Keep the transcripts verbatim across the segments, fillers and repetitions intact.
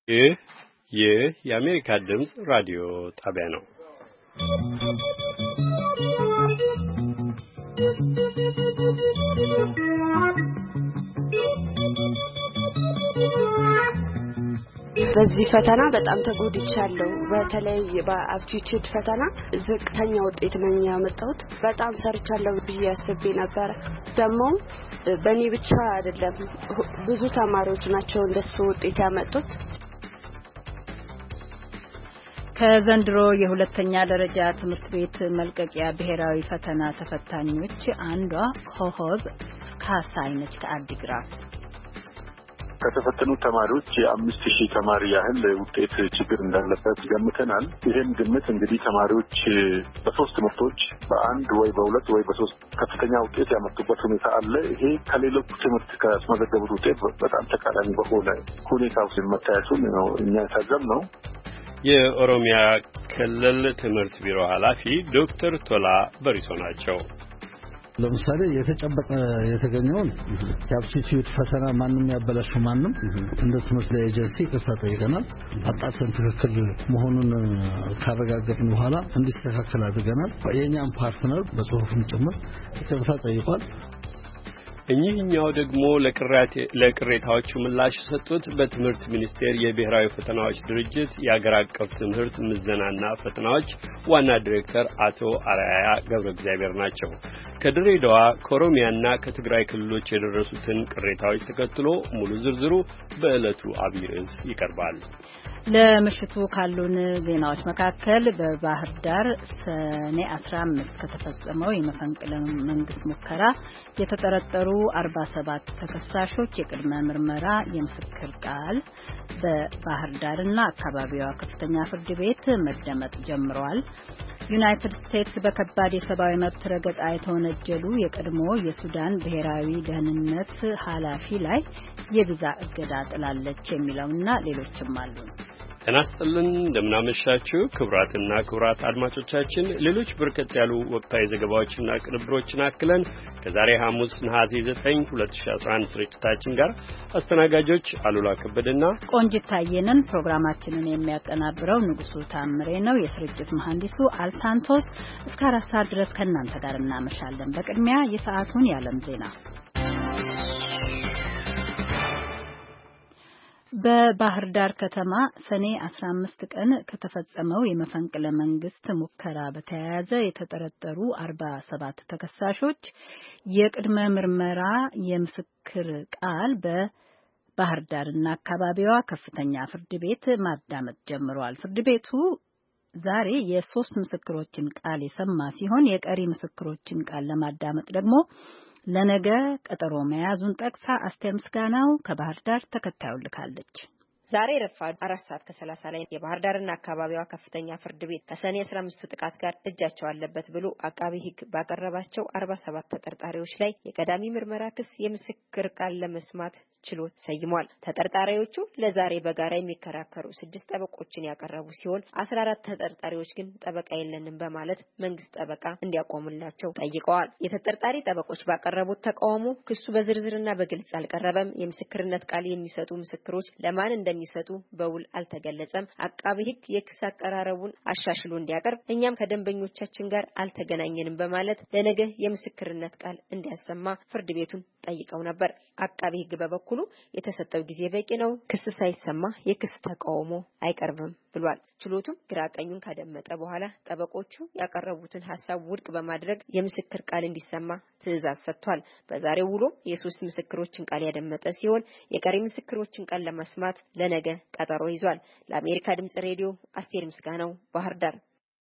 ይህ ይህ የአሜሪካ ድምፅ ራዲዮ ጣቢያ ነው። በዚህ ፈተና በጣም ተጎድቻለሁ። በተለይ በአፕቲቲዩድ ፈተና ዝቅተኛ ውጤት ነው ያመጣሁት። በጣም ሰርቻለሁ ብዬ አስቤ ነበር። ደግሞ በእኔ ብቻ አይደለም ብዙ ተማሪዎች ናቸው እንደሱ ውጤት ያመጡት። ከዘንድሮ የሁለተኛ ደረጃ ትምህርት ቤት መልቀቂያ ብሔራዊ ፈተና ተፈታኞች አንዷ ኮሆዝ ካሳይነች ከአዲግራት ከተፈተኑት ተማሪዎች የአምስት ሺህ ተማሪ ያህል ውጤት ችግር እንዳለበት ገምተናል። ይሄን ግምት እንግዲህ ተማሪዎች በሶስት ምርቶች በአንድ ወይ በሁለት ወይ በሶስት ከፍተኛ ውጤት ያመጡበት ሁኔታ አለ። ይሄ ከሌሎች ትምህርት ካስመዘገቡት ውጤት በጣም ተቃራኒ በሆነ ሁኔታ ውስጥ መታየቱን ነው እኛ የታዘብነው። የኦሮሚያ ክልል ትምህርት ቢሮ ኃላፊ ዶክተር ቶላ በሪሶ ናቸው። ለምሳሌ የተጨበጠ የተገኘውን የአፕቲቲዩድ ፈተና ማንንም ያበላሹ ማንንም እንደ ትምህርት ኤጀንሲ ከሳ ጠይቀናል። አጣርተን ትክክል መሆኑን ካረጋገጥን በኋላ እንዲስተካከል አድርገናል። የኛም ፓርትነር በጽሁፍም ጭምር ከሳ ጠይቋል። እኚህኛው ደግሞ ለቅሬታ ለቅሬታዎቹ ምላሽ የሰጡት በትምህርት ሚኒስቴር የብሔራዊ ፈተናዎች ድርጅት የአገር አቀፍ ትምህርት ምዘናና ፈተናዎች ዋና ዲሬክተር አቶ አራያ ገብረ እግዚአብሔር ናቸው። ከድሬዳዋ ከኦሮሚያና ከትግራይ ክልሎች የደረሱትን ቅሬታዎች ተከትሎ ሙሉ ዝርዝሩ በዕለቱ አብይ ርዕስ ይቀርባል። ለምሽቱ ካሉን ዜናዎች መካከል በባህር ዳር ሰኔ አስራ አምስት ከተፈጸመው የመፈንቅለ መንግስት ሙከራ የተጠረጠሩ አርባ ሰባት ተከሳሾች የቅድመ ምርመራ የምስክር ቃል በባህር ዳርና አካባቢዋ ከፍተኛ ፍርድ ቤት መደመጥ ጀምሯል። ዩናይትድ ስቴትስ በከባድ የሰብአዊ መብት ረገጣ የተወነጀሉ የቀድሞ የሱዳን ብሔራዊ ደህንነት ኃላፊ ላይ የቪዛ እገዳ ጥላለች የሚለውና ሌሎችም አሉ። ተናስተልን እንደምናመሻችሁ ክቡራትና ክቡራት አድማጮቻችን ሌሎች በርከት ያሉ ወቅታዊ ዘገባዎችና ቅንብሮችን አክለን ከዛሬ ሐሙስ ነሐሴ ዘጠኝ ሁለት ሺህ አስራ አንድ ስርጭታችን ጋር አስተናጋጆች አሉላ ከበደና ቆንጂት ታየነን። ፕሮግራማችንን የሚያቀናብረው ንጉሱ ታምሬ ነው። የስርጭት መሐንዲሱ አልሳንቶስ። እስከ አራት ሰዓት ድረስ ከእናንተ ጋር እናመሻለን። በቅድሚያ የሰዓቱን የዓለም ዜና። በባህር ዳር ከተማ ሰኔ አስራ አምስት ቀን ከተፈጸመው የመፈንቅለ መንግስት ሙከራ በተያያዘ የተጠረጠሩ አርባ ሰባት ተከሳሾች የቅድመ ምርመራ የምስክር ቃል በባህር ዳርና አካባቢዋ ከፍተኛ ፍርድ ቤት ማዳመጥ ጀምሯል። ፍርድ ቤቱ ዛሬ የሶስት ምስክሮችን ቃል የሰማ ሲሆን የቀሪ ምስክሮችን ቃል ለማዳመጥ ደግሞ ለነገ ቀጠሮ መያዙን ጠቅሳ አስቴር ምስጋናው ከባህር ዳር ተከታዩን ልካለች። ዛሬ ረፋድ አራት ሰዓት ከሰላሳ ላይ የባህር ዳርና አካባቢዋ ከፍተኛ ፍርድ ቤት ከሰኔ አስራ አምስት ጥቃት ጋር እጃቸው አለበት ብሎ አቃቢ ሕግ ባቀረባቸው አርባ ሰባት ተጠርጣሪዎች ላይ የቀዳሚ ምርመራ ክስ የምስክር ቃል ለመስማት ችሎት ሰይሟል። ተጠርጣሪዎቹ ለዛሬ በጋራ የሚከራከሩ ስድስት ጠበቆችን ያቀረቡ ሲሆን አስራ አራት ተጠርጣሪዎች ግን ጠበቃ የለንም በማለት መንግስት ጠበቃ እንዲያቆምላቸው ጠይቀዋል። የተጠርጣሪ ጠበቆች ባቀረቡት ተቃውሞ ክሱ በዝርዝርና በግልጽ አልቀረበም፣ የምስክርነት ቃል የሚሰጡ ምስክሮች ለማን እንደሚሰጡ በውል አልተገለጸም፣ አቃቢ ሕግ የክስ አቀራረቡን አሻሽሎ እንዲያቀርብ እኛም ከደንበኞቻችን ጋር አልተገናኘንም በማለት ለነገ የምስክርነት ቃል እንዲያሰማ ፍርድ ቤቱን ጠይቀው ነበር። አቃቢ ሕግ በበኩሉ የተሰጠው ጊዜ በቂ ነው፣ ክስ ሳይሰማ የክስ ተቃውሞ አይቀርብም ብሏል። ችሎቱም ግራቀኙን ካደመጠ በኋላ ጠበቆቹ ያቀረቡትን ሐሳብ ውድቅ በማድረግ የምስክር ቃል እንዲሰማ ትዕዛዝ ሰጥቷል። በዛሬው ውሎ የሶስት ምስክሮችን ቃል ያደመጠ ሲሆን የቀሪ ምስክሮችን ቃል ለመስማት ለነገ ቀጠሮ ይዟል። ለአሜሪካ ድምጽ ሬዲዮ አስቴር ምስጋናው ባህር ዳር።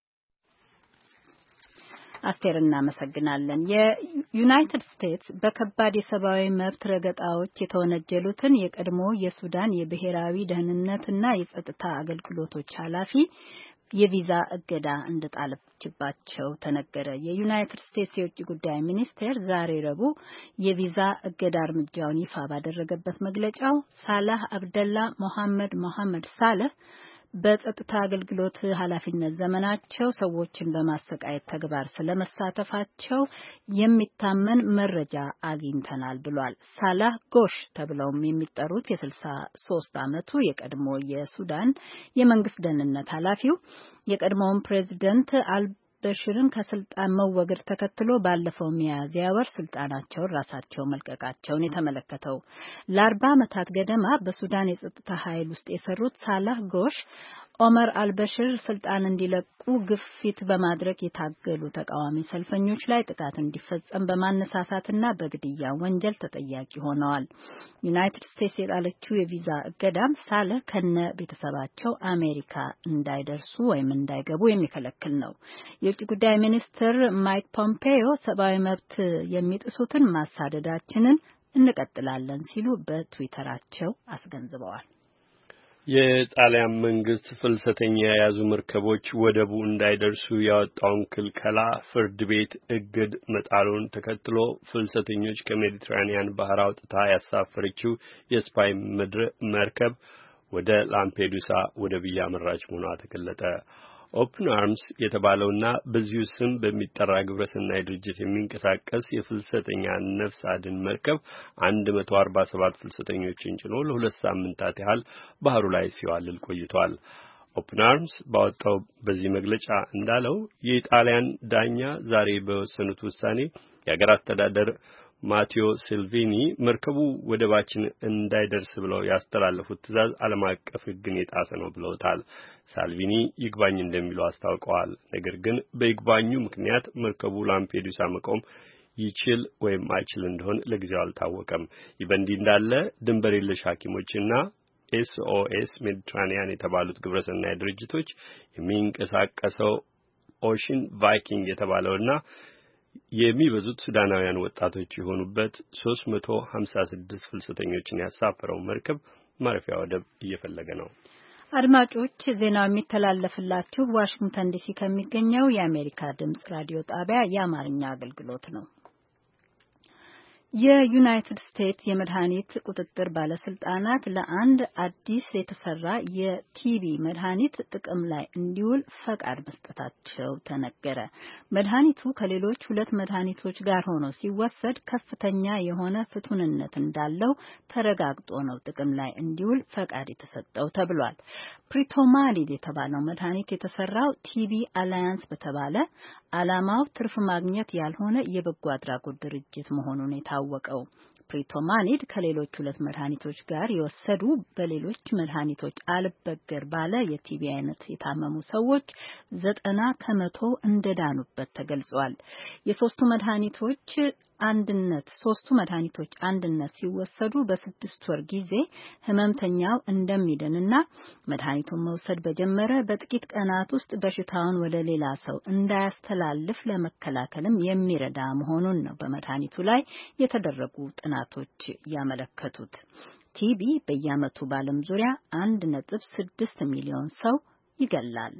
አስቴር እናመሰግናለን። የዩናይትድ ስቴትስ በከባድ የሰብአዊ መብት ረገጣዎች የተወነጀሉትን የቀድሞ የሱዳን የብሔራዊ ደህንነትና የጸጥታ አገልግሎቶች ኃላፊ የቪዛ እገዳ እንደጣለችባቸው ተነገረ። የዩናይትድ ስቴትስ የውጭ ጉዳይ ሚኒስቴር ዛሬ ረቡዕ የቪዛ እገዳ እርምጃውን ይፋ ባደረገበት መግለጫው ሳላህ አብደላ ሞሐመድ ሞሐመድ ሳለህ በጸጥታ አገልግሎት ኃላፊነት ዘመናቸው ሰዎችን በማሰቃየት ተግባር ስለመሳተፋቸው የሚታመን መረጃ አግኝተናል ብሏል። ሳላህ ጎሽ ተብለውም የሚጠሩት የስልሳ ሶስት ዓመቱ የቀድሞ የሱዳን የመንግስት ደህንነት ኃላፊው የቀድሞውን ፕሬዚደንት አል በሽርን ከስልጣን መወገድ ተከትሎ ባለፈው ሚያዝያ ወር ስልጣናቸውን ራሳቸው መልቀቃቸውን የተመለከተው ለአርባ ዓመታት ገደማ በሱዳን የጸጥታ ኃይል ውስጥ የሰሩት ሳላህ ጎሽ ኦመር አልበሽር ስልጣን እንዲለቁ ግፊት በማድረግ የታገሉ ተቃዋሚ ሰልፈኞች ላይ ጥቃት እንዲፈጸም በማነሳሳትና በግድያ ወንጀል ተጠያቂ ሆነዋል። ዩናይትድ ስቴትስ የጣለችው የቪዛ እገዳም ሳላህ ከነ ቤተሰባቸው አሜሪካ እንዳይደርሱ ወይም እንዳይገቡ የሚከለክል ነው። የውጭ ጉዳይ ሚኒስትር ማይክ ፖምፔዮ ሰብአዊ መብት የሚጥሱትን ማሳደዳችንን እንቀጥላለን ሲሉ በትዊተራቸው አስገንዝበዋል። የጣሊያን መንግስት ፍልሰተኛ የያዙ መርከቦች ወደቡ እንዳይደርሱ ያወጣውን ክልከላ ፍርድ ቤት እግድ መጣሉን ተከትሎ ፍልሰተኞች ከሜዲትራኒያን ባህር አውጥታ ያሳፈረችው የስፓኝ መርከብ ወደ ላምፔዱሳ ወደብ እያመራች መሆኗ ተገለጠ። ኦፕን አርምስ የተባለውና በዚሁ ስም በሚጠራ ግብረሰናይ ድርጅት የሚንቀሳቀስ የፍልሰተኛ ነፍስ አድን መርከብ አንድ መቶ አርባ ሰባት ፍልሰተኞችን ጭኖ ለሁለት ሳምንታት ያህል ባህሩ ላይ ሲዋልል ቆይቷል። ኦፕን አርምስ ባወጣው በዚህ መግለጫ እንዳለው የጣሊያን ዳኛ ዛሬ በወሰኑት ውሳኔ የአገር አስተዳደር ማቴዎ ሲልቪኒ መርከቡ ወደባችን እንዳይደርስ ብለው ያስተላለፉት ትዕዛዝ ዓለም አቀፍ ሕግን የጣሰ ነው ብለውታል። ሳልቪኒ ይግባኝ እንደሚሉ አስታውቀዋል። ነገር ግን በይግባኙ ምክንያት መርከቡ ላምፔዱሳ መቆም ይችል ወይም አይችል እንደሆነ ለጊዜው አልታወቀም። ይህ በእንዲህ እንዳለ ድንበር የለሽ ሐኪሞችና ኤስ ኦ ኤስ ሜዲትራኒያን የተባሉት ግብረሰናይ ድርጅቶች የሚንቀሳቀሰው ኦሽን ቫይኪንግ የተባለውና የሚበዙት ሱዳናውያን ወጣቶች የሆኑበት ሶስት መቶ ሀምሳ ስድስት ፍልሰተኞችን ያሳፈረው መርከብ ማረፊያ ወደብ እየፈለገ ነው። አድማጮች ዜናው የሚተላለፍላችሁ ዋሽንግተን ዲሲ ከሚገኘው የአሜሪካ ድምጽ ራዲዮ ጣቢያ የአማርኛ አገልግሎት ነው። የዩናይትድ ስቴትስ የመድኃኒት ቁጥጥር ባለስልጣናት ለአንድ አዲስ የተሰራ የቲቢ መድኃኒት ጥቅም ላይ እንዲውል ፈቃድ መስጠታቸው ተነገረ። መድኃኒቱ ከሌሎች ሁለት መድኃኒቶች ጋር ሆኖ ሲወሰድ ከፍተኛ የሆነ ፍቱንነት እንዳለው ተረጋግጦ ነው ጥቅም ላይ እንዲውል ፈቃድ የተሰጠው ተብሏል። ፕሪቶማሊድ የተባለው መድኃኒት የተሰራው ቲቢ አላያንስ በተባለ ዓላማው ትርፍ ማግኘት ያልሆነ የበጎ አድራጎት ድርጅት መሆኑን የታወቀው ፕሪቶማሊድ ከሌሎች ሁለት መድኃኒቶች ጋር የወሰዱ በሌሎች መድኃኒቶች አልበገር ባለ የቲቢ አይነት የታመሙ ሰዎች ዘጠና ከመቶ እንደዳኑበት ተገልጿል። የሶስቱ መድኃኒቶች አንድነት ሶስቱ መድኃኒቶች አንድነት ሲወሰዱ በስድስት ወር ጊዜ ህመምተኛው እንደሚድንና መድኃኒቱን መውሰድ በጀመረ በጥቂት ቀናት ውስጥ በሽታውን ወደ ሌላ ሰው እንዳያስተላልፍ ለመከላከልም የሚረዳ መሆኑን ነው በመድኃኒቱ ላይ የተደረጉ ጥናቶች ያመለከቱት። ቲቢ በየዓመቱ በዓለም ዙሪያ አንድ ነጥብ ስድስት ሚሊዮን ሰው ይገላል።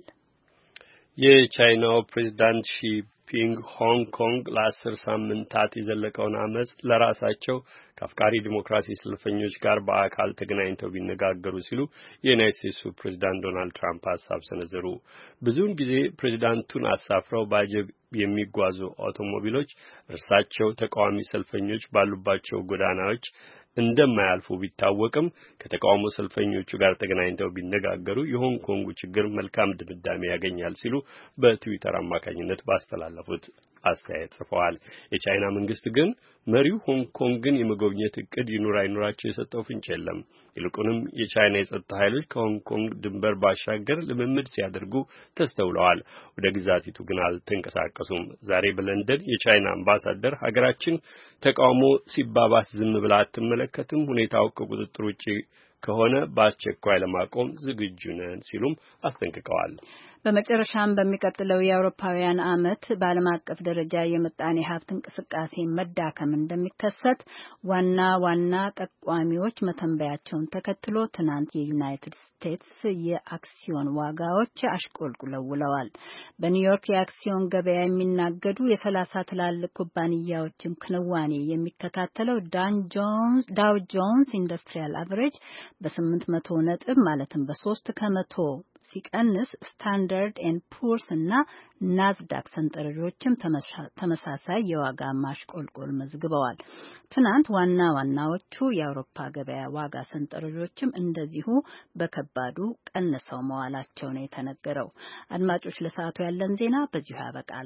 የቻይናው ፕሬዝዳንት ሺ ፒንግ ሆንግ ኮንግ ለአስር ሳምንታት የዘለቀውን አመጽ ለራሳቸው ከአፍቃሪ ዲሞክራሲ ሰልፈኞች ጋር በአካል ተገናኝተው ቢነጋገሩ ሲሉ የዩናይትድ ስቴትሱ ፕሬዝዳንት ዶናልድ ትራምፕ ሀሳብ ሰነዘሩ። ብዙውን ጊዜ ፕሬዝዳንቱን አሳፍረው ባጀብ የሚጓዙ አውቶሞቢሎች እርሳቸው ተቃዋሚ ሰልፈኞች ባሉባቸው ጎዳናዎች እንደማያልፉ ቢታወቅም ከተቃውሞ ሰልፈኞቹ ጋር ተገናኝተው ቢነጋገሩ የሆንግ ኮንጉ ችግር መልካም ድምዳሜ ያገኛል ሲሉ በትዊተር አማካኝነት ባስተላለፉት አስተያየት ጽፈዋል። የቻይና መንግስት ግን መሪው ሆንግ ኮንግን የመጎብኘት እቅድ ይኑር አይኑራቸው የሰጠው ፍንጭ የለም። ይልቁንም የቻይና የጸጥታ ኃይሎች ከሆንግ ኮንግ ድንበር ባሻገር ልምምድ ሲያደርጉ ተስተውለዋል። ወደ ግዛቲቱ ግን አልተንቀሳቀሱም። ዛሬ በለንደን የቻይና አምባሳደር ሀገራችን ተቃውሞ ሲባባስ ዝም ብላ አትመለከትም፣ ሁኔታው ከቁጥጥር ውጪ ከሆነ በአስቸኳይ ለማቆም ዝግጁ ነን ሲሉም አስጠንቅቀዋል። በመጨረሻም በሚቀጥለው የአውሮፓውያን ዓመት በዓለም አቀፍ ደረጃ የምጣኔ ሀብት እንቅስቃሴ መዳከም እንደሚከሰት ዋና ዋና ጠቋሚዎች መተንበያቸውን ተከትሎ ትናንት የዩናይትድ ስቴትስ የአክሲዮን ዋጋዎች አሽቆልቁለው ውለዋል። በኒውዮርክ የአክሲዮን ገበያ የሚናገዱ የሰላሳ ትላልቅ ኩባንያዎችን ክንዋኔ የሚከታተለው ዳው ጆንስ ኢንዱስትሪያል አቨሬጅ በስምንት መቶ ነጥብ ማለትም በሶስት ከመቶ ሲቀንስ ስታንዳርድ ኤንድ ፑርስ እና ናዝዳክ ሰንጠረዦችም ተመሳሳይ የዋጋ ማሽቆልቆል መዝግበዋል። ትናንት ዋና ዋናዎቹ የአውሮፓ ገበያ ዋጋ ሰንጠረዦችም እንደዚሁ በከባዱ ቀንሰው መዋላቸው ነው የተነገረው። አድማጮች፣ ለሰዓቱ ያለን ዜና በዚሁ ያበቃል።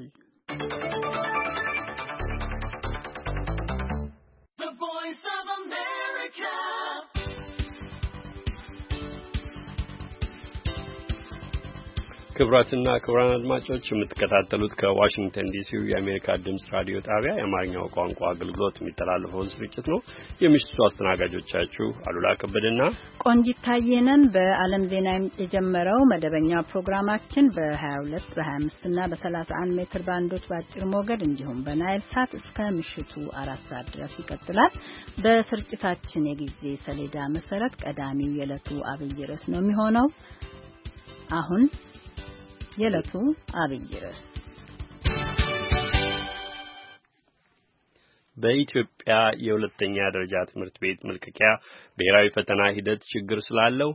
ክቡራትና ክቡራን አድማጮች የምትከታተሉት ከዋሽንግተን ዲሲው የአሜሪካ ድምጽ ራዲዮ ጣቢያ የአማርኛው ቋንቋ አገልግሎት የሚተላለፈውን ስርጭት ነው። የምሽቱ አስተናጋጆቻችሁ አሉላ ከበደና ቆንጂት ታየነን። በዓለም ዜና የጀመረው መደበኛ ፕሮግራማችን በ22 በ25 እና በ31 ሜትር ባንዶች በአጭር ሞገድ እንዲሁም በናይል ሳት እስከ ምሽቱ አራት ሰዓት ድረስ ይቀጥላል። በስርጭታችን የጊዜ ሰሌዳ መሰረት ቀዳሚው የዕለቱ አብይ ርዕስ ነው የሚሆነው። አሁን የዕለቱ አብይ ርዕስ በኢትዮጵያ የሁለተኛ ደረጃ ትምህርት ቤት መልቀቂያ ብሔራዊ ፈተና ሂደት ችግር ስላለው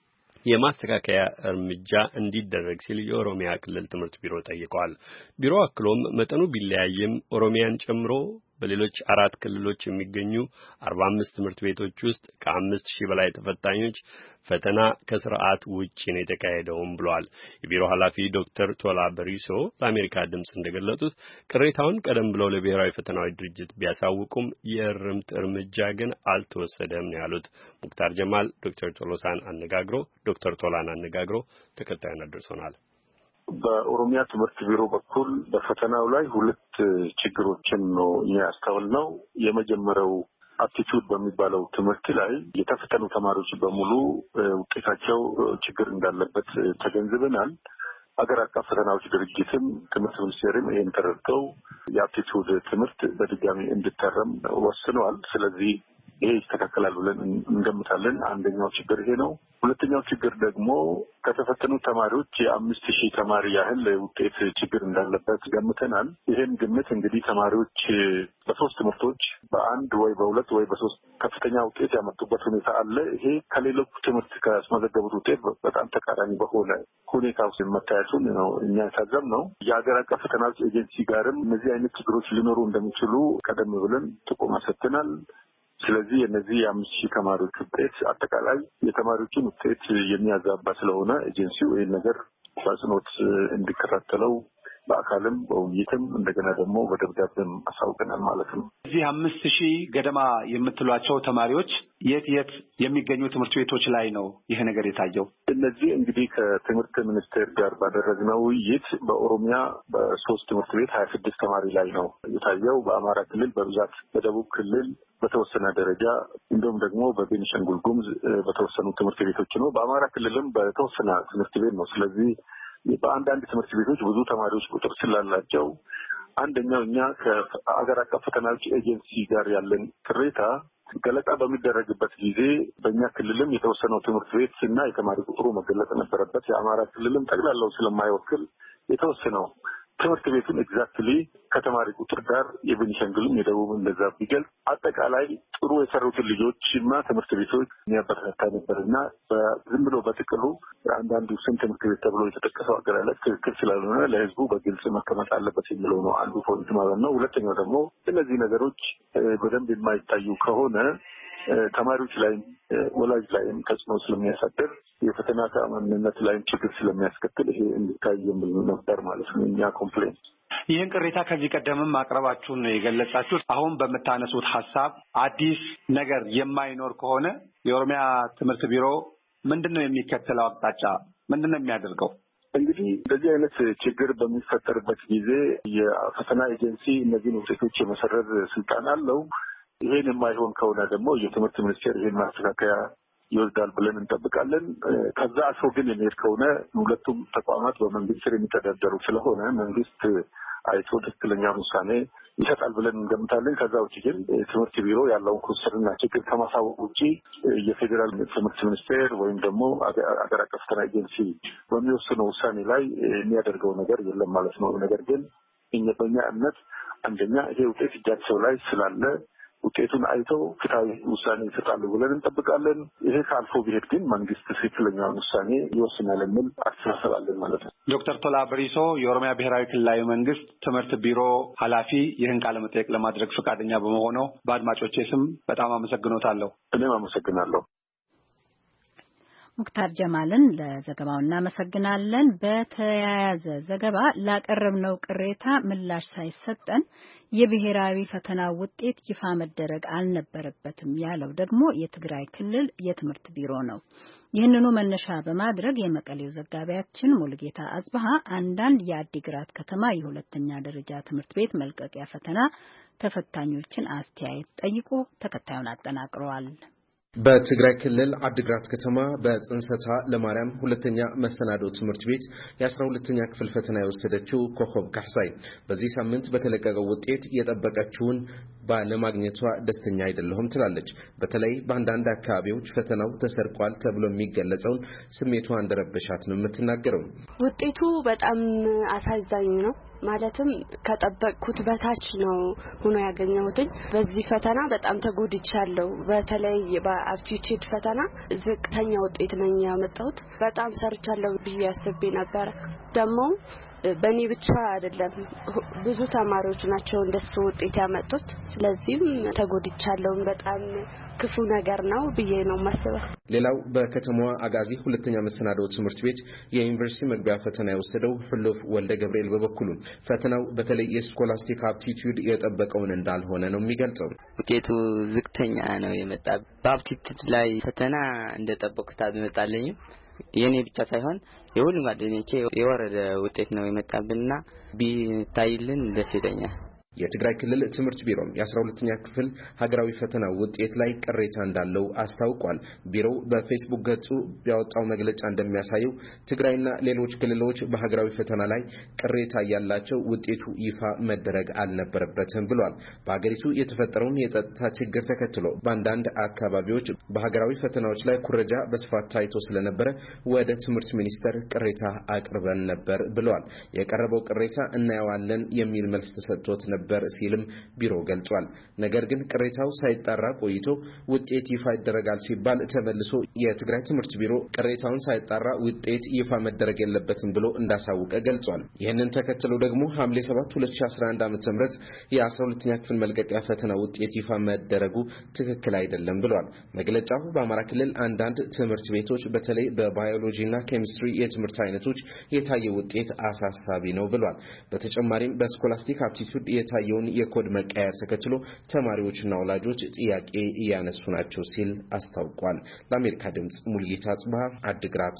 የማስተካከያ እርምጃ እንዲደረግ ሲል የኦሮሚያ ክልል ትምህርት ቢሮ ጠይቋል። ቢሮ አክሎም መጠኑ ቢለያይም ኦሮሚያን ጨምሮ በሌሎች አራት ክልሎች የሚገኙ አርባ አምስት ትምህርት ቤቶች ውስጥ ከአምስት ሺህ በላይ ተፈታኞች ፈተና ከስርዓት ውጪ ነው የተካሄደውም ብለዋል። የቢሮ ኃላፊ ዶክተር ቶላ በሪሶ ለአሜሪካ ድምጽ እንደገለጹት ቅሬታውን ቀደም ብለው ለብሔራዊ ፈተናዎች ድርጅት ቢያሳውቁም የእርምት እርምጃ ግን አልተወሰደም ነው ያሉት። ሙክታር ጀማል ዶክተር ቶሎሳን አነጋግሮ ዶክተር ቶላን አነጋግሮ ተከታዩን አድርሶናል። በኦሮሚያ ትምህርት ቢሮ በኩል በፈተናው ላይ ሁለት ችግሮችን ነው ያስተዋልነው። የመጀመሪያው አፕቲቲዩድ በሚባለው ትምህርት ላይ የተፈተኑ ተማሪዎች በሙሉ ውጤታቸው ችግር እንዳለበት ተገንዝበናል። አገር አቀፍ ፈተናዎች ድርጅትም ትምህርት ሚኒስቴርም ይሄን ተረድተው የአፕቲቲዩድ ትምህርት በድጋሚ እንዲታረም ወስነዋል። ስለዚህ ይሄ ይስተካከላል ብለን እንገምታለን። አንደኛው ችግር ይሄ ነው። ሁለተኛው ችግር ደግሞ ከተፈተኑ ተማሪዎች የአምስት ሺህ ተማሪ ያህል ውጤት ችግር እንዳለበት ገምተናል። ይሄን ግምት እንግዲህ ተማሪዎች በሶስት ትምህርቶች በአንድ ወይ በሁለት ወይ በሶስት ከፍተኛ ውጤት ያመጡበት ሁኔታ አለ። ይሄ ከሌሎች ትምህርት ካስመዘገቡት ውጤት በጣም ተቃራኒ በሆነ ሁኔታ ውስጥ መታየቱን ነው እኛ የታዘብነው። የሀገር አቀፍ ፈተናዎች ኤጀንሲ ጋርም እነዚህ አይነት ችግሮች ሊኖሩ እንደሚችሉ ቀደም ብለን ጥቆማ ሰጥተናል። ስለዚህ እነዚህ የአምስት ሺህ ተማሪዎች ውጤት አጠቃላይ የተማሪዎችን ውጤት የሚያዛባ ስለሆነ ኤጀንሲው ይህን ነገር በአጽንኦት እንዲከታተለው በአካልም በውይይትም እንደገና ደግሞ በደብዳቤም አሳውቀናል ማለት ነው። እዚህ አምስት ሺህ ገደማ የምትሏቸው ተማሪዎች የት የት የሚገኙ ትምህርት ቤቶች ላይ ነው ይሄ ነገር የታየው? እነዚህ እንግዲህ ከትምህርት ሚኒስቴር ጋር ባደረግነው ውይይት በኦሮሚያ በሶስት ትምህርት ቤት ሀያ ስድስት ተማሪ ላይ ነው የታየው። በአማራ ክልል በብዛት፣ በደቡብ ክልል በተወሰነ ደረጃ እንዲሁም ደግሞ በቤኒሻንጉል ጉሙዝ በተወሰኑ ትምህርት ቤቶች ነው። በአማራ ክልልም በተወሰነ ትምህርት ቤት ነው። ስለዚህ በአንዳንድ ትምህርት ቤቶች ብዙ ተማሪዎች ቁጥር ስላላቸው አንደኛው እኛ ከአገር አቀፍ ፈተናዎች ኤጀንሲ ጋር ያለን ቅሬታ ገለጻ በሚደረግበት ጊዜ በእኛ ክልልም የተወሰነው ትምህርት ቤት እና የተማሪ ቁጥሩ መገለጽ ነበረበት። የአማራ ክልልም ጠቅላላው ስለማይወክል የተወሰነው ትምህርት ቤቱን ኤግዛክትሊ ከተማሪ ቁጥር ጋር የቤኒሻንጉልም የደቡብም እንደዛ ቢገልጽ አጠቃላይ ጥሩ የሰሩትን ልጆችና ትምህርት ቤቶች የሚያበረታታ ነበርና ዝም ብሎ በጥቅሉ አንዳንዱ ስም ትምህርት ቤት ተብሎ የተጠቀሰው አገላለጽ ትክክል ስላልሆነ ለሕዝቡ በግልጽ መቀመጥ አለበት የሚለው ነው አንዱ ፖይንት ማለት ነው። ሁለተኛው ደግሞ እነዚህ ነገሮች በደንብ የማይታዩ ከሆነ ተማሪዎች ላይ ወላጅ ላይም ተጽዕኖ ስለሚያሳድር የፈተና ተአማኒነት ላይም ችግር ስለሚያስከትል ይሄ እንዲታይ የሚል ነበር ማለት ነው እኛ ኮምፕሌን። ይህን ቅሬታ ከዚህ ቀደምም አቅርባችሁን የገለጻችሁት አሁን በምታነሱት ሀሳብ አዲስ ነገር የማይኖር ከሆነ የኦሮሚያ ትምህርት ቢሮ ምንድነው የሚከተለው አቅጣጫ? ምንድነው የሚያደርገው? እንግዲህ እንደዚህ አይነት ችግር በሚፈጠርበት ጊዜ የፈተና ኤጀንሲ እነዚህን ውጤቶች የመሰረዝ ስልጣን አለው። ይሄን የማይሆን ከሆነ ደግሞ የትምህርት ሚኒስቴር ይሄን ማስተካከያ ይወስዳል ብለን እንጠብቃለን። ከዛ አልፎ ግን የሚሄድ ከሆነ ሁለቱም ተቋማት በመንግስት ስር የሚተዳደሩ ስለሆነ መንግስት አይቶ ትክክለኛውን ውሳኔ ይሰጣል ብለን እንገምታለን። ከዛ ውጭ ግን ትምህርት ቢሮ ያለውን ኩስርና ችግር ከማሳወቅ ውጭ የፌዴራል ትምህርት ሚኒስቴር ወይም ደግሞ አገር አቀፍ ፈተና ኤጀንሲ በሚወስነው ውሳኔ ላይ የሚያደርገው ነገር የለም ማለት ነው። ነገር ግን እኛ በእኛ እምነት አንደኛ ይሄ ውጤት እጃቸው ላይ ስላለ ውጤቱን አይተው ፍትሃዊ ውሳኔ ይሰጣሉ ብለን እንጠብቃለን። ይሄ ካልፎ ቢሄድ ግን መንግስት ትክክለኛውን ውሳኔ ይወስናል የሚል አስተሳሰብ አለን ማለት ነው። ዶክተር ቶላ በሪሶ የኦሮሚያ ብሔራዊ ክልላዊ መንግስት ትምህርት ቢሮ ኃላፊ ይህን ቃለ መጠይቅ ለማድረግ ፈቃደኛ በመሆኑ በአድማጮቼ ስም በጣም አመሰግኖታለሁ። እኔም አመሰግናለሁ። ሙክታር ጀማልን ለዘገባው እናመሰግናለን። በተያያዘ ዘገባ ላቀረብነው ቅሬታ ምላሽ ሳይሰጠን የብሔራዊ ፈተና ውጤት ይፋ መደረግ አልነበረበትም ያለው ደግሞ የትግራይ ክልል የትምህርት ቢሮ ነው። ይህንኑ መነሻ በማድረግ የመቀሌው ዘጋቢያችን ሙሉጌታ አጽብሃ አንዳንድ የአዲግራት ከተማ የሁለተኛ ደረጃ ትምህርት ቤት መልቀቂያ ፈተና ተፈታኞችን አስተያየት ጠይቆ ተከታዩን አጠናቅረዋል። በትግራይ ክልል አዲግራት ከተማ በጽንሰታ ለማርያም ሁለተኛ መሰናዶ ትምህርት ቤት የአስራ ሁለተኛ ክፍል ፈተና የወሰደችው ኮኸብ ካሕሳይ በዚህ ሳምንት በተለቀቀው ውጤት የጠበቀችውን ባለማግኘቷ ደስተኛ አይደለሁም ትላለች። በተለይ በአንዳንድ አካባቢዎች ፈተናው ተሰርቋል ተብሎ የሚገለጸውን ስሜቷ እንደረበሻት ነው የምትናገረው። ውጤቱ በጣም አሳዛኝ ነው። ማለትም ከጠበቅኩት በታች ነው ሆኖ ያገኘሁት። በዚህ ፈተና በጣም ተጎድቻለሁ። በተለይ በአፕቲቲዩድ ፈተና ዝቅተኛ ውጤት ነኝ ያመጣሁት። በጣም ሰርቻለሁ ብዬ አስቤ ነበር። ደግሞ በእኔ ብቻ አይደለም ብዙ ተማሪዎች ናቸው እንደሱ ውጤት ያመጡት። ስለዚህም ተጎድቻለሁ። በጣም ክፉ ነገር ነው ብዬ ነው ማስበው። ሌላው በከተማዋ አጋዚ ሁለተኛ መሰናዶ ትምህርት ቤት የዩኒቨርሲቲ መግቢያ ፈተና የወሰደው ሁሉፍ ወልደ ገብርኤል በበኩሉ ፈተናው በተለይ የስኮላስቲክ አፕቲቲዩድ የጠበቀውን እንዳልሆነ ነው የሚገልጸው። ውጤቱ ዝቅተኛ ነው የመጣ። በአፕቲቲዩድ ላይ ፈተና እንደጠበቁት አልመጣልኝም። የኔ ብቻ ሳይሆን የሁሉም ጓደኞቼ የወረደ ውጤት ነው የመጣብንና ቢታይልን ደስ ይለኛል። የትግራይ ክልል ትምህርት ቢሮ የአስራ ሁለተኛ ክፍል ሀገራዊ ፈተና ውጤት ላይ ቅሬታ እንዳለው አስታውቋል። ቢሮው በፌስቡክ ገጹ ያወጣው መግለጫ እንደሚያሳየው ትግራይና ሌሎች ክልሎች በሀገራዊ ፈተና ላይ ቅሬታ ያላቸው ውጤቱ ይፋ መደረግ አልነበረበትም ብሏል። በሀገሪቱ የተፈጠረውን የጸጥታ ችግር ተከትሎ በአንዳንድ አካባቢዎች በሀገራዊ ፈተናዎች ላይ ኩረጃ በስፋት ታይቶ ስለነበረ ወደ ትምህርት ሚኒስቴር ቅሬታ አቅርበን ነበር ብሏል። የቀረበው ቅሬታ እናየዋለን የሚል መልስ ተሰጥቶት ነበር ሲልም ቢሮ ገልጿል። ነገር ግን ቅሬታው ሳይጣራ ቆይቶ ውጤት ይፋ ይደረጋል ሲባል ተመልሶ የትግራይ ትምህርት ቢሮ ቅሬታውን ሳይጣራ ውጤት ይፋ መደረግ የለበትም ብሎ እንዳሳወቀ ገልጿል። ይህንን ተከትሎ ደግሞ ሐምሌ ሰባት ሁለት ሺህ አስራ አንድ ዓመተ ምህረት የአስራ ሁለተኛ ክፍል መልቀቂያ ፈተና ውጤት ይፋ መደረጉ ትክክል አይደለም ብሏል። መግለጫው በአማራ ክልል አንዳንድ ትምህርት ቤቶች በተለይ በባዮሎጂና ኬሚስትሪ የትምህርት አይነቶች የታየ ውጤት አሳሳቢ ነው ብሏል። በተጨማሪም በስኮላስቲክ አፕቲቲዩድ የታየውን የኮድ መቀየር ተከትሎ ተማሪዎችና ወላጆች ጥያቄ እያነሱ ናቸው ሲል አስታውቋል። ለአሜሪካ ድምጽ ሙሉጌታ አጽብሃ አዲግራት።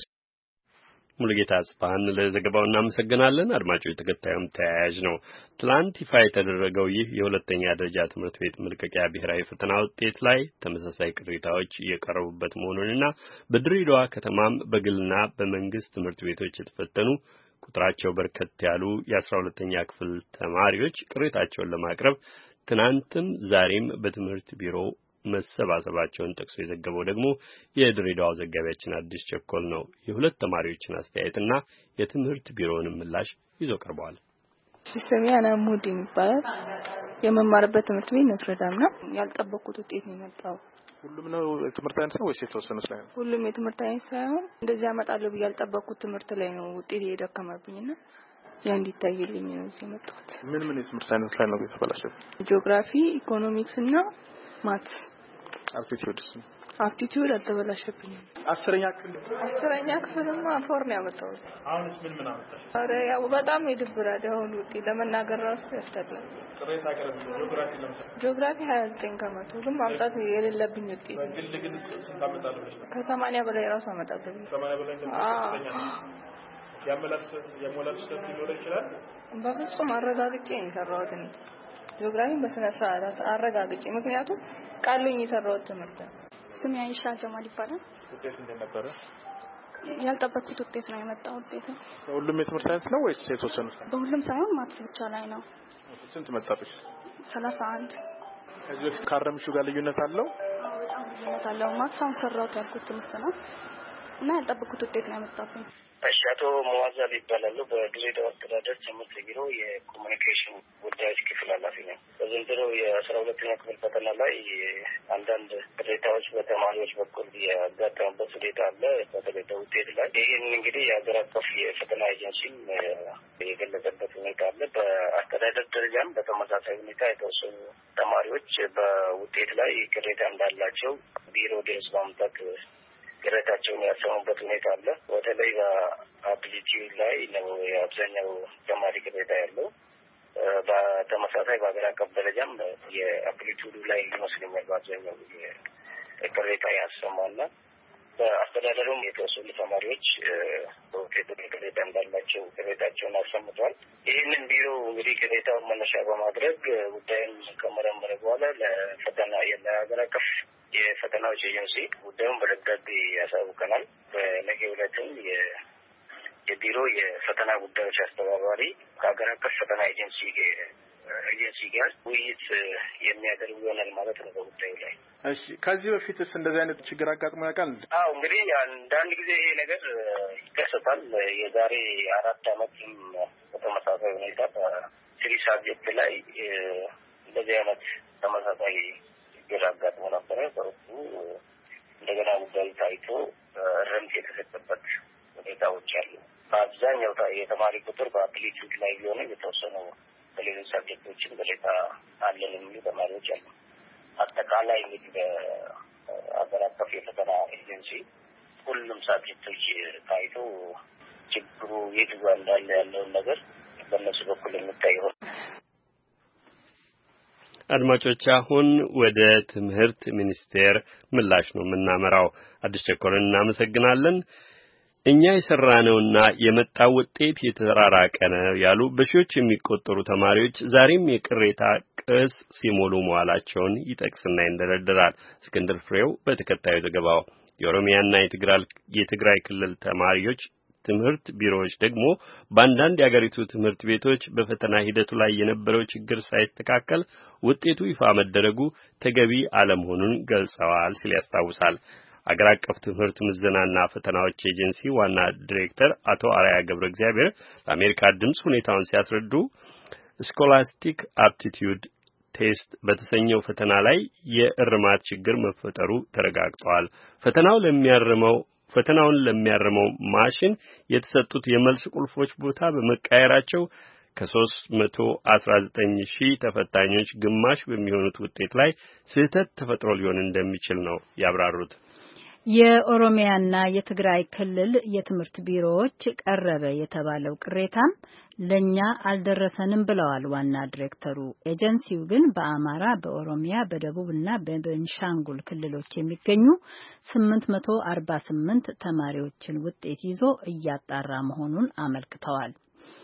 ሙሉጌታ አጽብሃን ለዘገባው እናመሰግናለን። አድማጮች ተከታዩም ተያያዥ ነው። ትላንት ይፋ የተደረገው ይህ የሁለተኛ ደረጃ ትምህርት ቤት መልቀቂያ ብሔራዊ ፈተና ውጤት ላይ ተመሳሳይ ቅሬታዎች እየቀረቡበት መሆኑንና በድሬዳዋ ከተማም በግልና በመንግስት ትምህርት ቤቶች የተፈተኑ ቁጥራቸው በርከት ያሉ የአስራ ሁለተኛ ክፍል ተማሪዎች ቅሬታቸውን ለማቅረብ ትናንትም ዛሬም በትምህርት ቢሮ መሰባሰባቸውን ጠቅሶ የዘገበው ደግሞ የድሬዳዋ ዘጋቢያችን አዲስ ቸኮል ነው። የሁለት ተማሪዎችን አስተያየትና የትምህርት ቢሮውን ምላሽ ይዞ ቀርበዋል። ሲስተሚያና ሙዲን ይባላል። የመማርበት ትምህርት ቤት ኖትረዳም ነው። ያልጠበቁት ውጤት ነው የመጣው። ሁሉም ነው የትምህርት አይነት ነው ወይስ የተወሰኑት ላይ ነው? ሁሉም የትምህርት አይነት ሳይሆን እንደዚህ ያመጣሉ ብዬ ያልጠበቁት ትምህርት ላይ ነው ውጤት የደከመብኝና ያ እንዲታይልኝ ነው እዚህ መጣሁት። ምን ምን የትምህርት አይነት ላይ ነው የተበላሸው? ጂኦግራፊ፣ ኢኮኖሚክስ እና ማትስ። አፕቲቲዩድስ? አፕቲቲዩድ አልተበላሸብኝም። አስረኛ ክፍል አስረኛ ክፍልማ ፎር ነው ያመጣሁት። አሁንስ ምን ምን አመጣሽ? አረ ያው በጣም ይድብራል። አሁን ውጤት ለመናገር ራሱ ያስጠላል። ቅሬታ ቀረብ ጂኦግራፊ ለምሳሌ ጂኦግራፊ ሀያ ዘጠኝ ከመቶ ግን ማምጣት የሌለብኝ ውጤት። በግል ግን ስንት አመጣለሽ? ከሰማንያ በላይ ራሱ አመጣለሁ። ሰማንያ በላይ እንደምትከተኛ ነው። ያመላልስ የሞላልስ ሊኖር ይችላል። በፍጹም አረጋግጬ ነው የሰራሁት እኔ ጂኦግራፊን በስነ ስርዓት አረጋግጬ፣ ምክንያቱም ቃሉኝ የሰራሁት ትምህርት ነው። ስሜ አይሻ ጀማል ይባላል። ውጤት እንደነበረ ያልጠበቅኩት ውጤት ነው የመጣው። ውጤት ሁሉም የትምህርት አይነት ነው ወይስ የተወሰኑት? በሁሉም ሳይሆን ማትስ ብቻ ላይ ነው። ስንት መጣጥሽ? ሰላሳ አንድ። ከዚህ በፊት ካረምሽው ጋር ልዩነት አለው? በጣም ልዩነት አለው። ማትስ አሁን ሰራሁት ያልኩት ትምህርት ነው እና ያልጠበቅኩት ውጤት ነው የመጣብኝ። እሺ፣ አቶ መዋዛል ይባላሉ። በድሬዳዋ አስተዳደር ትምህርት ቢሮ የኮሙኒኬሽን ጉዳዮች ክፍል ኃላፊ ነው። በዘንድሮ የአስራ ሁለተኛ ክፍል ፈተና ላይ አንዳንድ ቅሬታዎች በተማሪዎች በኩል ያጋጠሙበት ሁኔታ አለ። በተለይ በውጤት ላይ ይህን እንግዲህ የሀገር አቀፍ የፈተና ኤጀንሲም የገለጸበት ሁኔታ አለ። በአስተዳደር ደረጃም በተመሳሳይ ሁኔታ የተወሰኑ ተማሪዎች በውጤት ላይ ቅሬታ እንዳላቸው ቢሮ ድረስ በማምጣት ቅሬታቸውን ያሰሙበት ሁኔታ አለ። በተለይ በአፕሊቲ ላይ ነው የአብዛኛው ተማሪ ቅሬታ ያለው። በተመሳሳይ በሀገር አቀፍ ደረጃም የአፕሊቲዩዱ ላይ ይመስለኛል በአብዛኛው ቅሬታ ያሰማና በአስተዳደሩም የተወሰኑ ተማሪዎች በውጤቱ ቅሬታ እንዳላቸው ቅሬታቸውን አሰምተዋል። ይህንን ቢሮ እንግዲህ ቅሬታውን መነሻ በማድረግ ጉዳዩን ከመረመረ በኋላ ለፈተና ለሀገር አቀፍ የፈተናዎች ኤጀንሲ ጉዳዩን በደብዳቤ ያሳውቀናል። በነገ ዕለትም የቢሮ የፈተና ጉዳዮች አስተባባሪ ከሀገር አቀፍ ፈተና ኤጀንሲ ኤጀንሲ ጋር ውይይት የሚያደርጉ ይሆናል ማለት ነው በጉዳዩ ላይ። እሺ፣ ከዚህ በፊትስ እንደዚህ አይነት ችግር አጋጥሞ ያውቃል? አዎ፣ እንግዲህ አንዳንድ ጊዜ ይሄ ነገር ይከሰታል። የዛሬ አራት ዓመትም በተመሳሳይ ሁኔታ በሲቪል ሳብጀክት ላይ እንደዚህ አይነት ተመሳሳይ ችግር አጋጥሞ ነበረ። በወቅቱ እንደገና ጉዳዩ ታይቶ እርምት የተሰጠበት ሁኔታዎች አሉ። በአብዛኛው የተማሪ ቁጥር በአፕሊቲዩድ ላይ ቢሆንም የተወሰኑ በሌሎች ሳብጀክቶችን ቅሬታ አለን የሚሉ ተማሪዎች አሉ። አጠቃላይ እንግዲህ በአገር አቀፍ የፈተና ኤጀንሲ ሁሉም ሳብጀክቶች ታይቶ ችግሩ የት ጋር እንዳለ ያለውን ነገር በእነሱ በኩል የሚታይ ይሆናል። አድማጮች፣ አሁን ወደ ትምህርት ሚኒስቴር ምላሽ ነው የምናመራው። አዲስ ቸኮልን እናመሰግናለን። እኛ የሰራነውና የመጣው ውጤት የተራራቀ ነው ያሉ በሺዎች የሚቆጠሩ ተማሪዎች ዛሬም የቅሬታ ቅስ ሲሞሉ መዋላቸውን ይጠቅስና ይንደረደራል። እስክንድር ፍሬው በተከታዩ ዘገባው የኦሮሚያና የትግራይ ክልል ተማሪዎች ትምህርት ቢሮዎች ደግሞ በአንዳንድ የአገሪቱ ትምህርት ቤቶች በፈተና ሂደቱ ላይ የነበረው ችግር ሳይስተካከል ውጤቱ ይፋ መደረጉ ተገቢ አለመሆኑን ገልጸዋል ሲል ያስታውሳል። አገር አቀፍ ትምህርት ምዘናና ፈተናዎች ኤጀንሲ ዋና ዲሬክተር አቶ አርአያ ገብረ እግዚአብሔር ለአሜሪካ ድምጽ ሁኔታውን ሲያስረዱ ስኮላስቲክ አፕቲቲዩድ ቴስት በተሰኘው ፈተና ላይ የእርማት ችግር መፈጠሩ ተረጋግጧል። ፈተናው ለሚያርመው ፈተናውን ለሚያርመው ማሽን የተሰጡት የመልስ ቁልፎች ቦታ በመቀየራቸው ከሶስት መቶ አስራ ዘጠኝ ሺህ ተፈታኞች ግማሽ በሚሆኑት ውጤት ላይ ስህተት ተፈጥሮ ሊሆን እንደሚችል ነው ያብራሩት። የኦሮሚያና የትግራይ ክልል የትምህርት ቢሮዎች ቀረበ የተባለው ቅሬታም ለኛ አልደረሰንም ብለዋል ዋና ዲሬክተሩ። ኤጀንሲው ግን በአማራ፣ በኦሮሚያ፣ በደቡብና በቤንሻንጉል ክልሎች የሚገኙ ስምንት መቶ አርባ ስምንት ተማሪዎችን ውጤት ይዞ እያጣራ መሆኑን አመልክተዋል።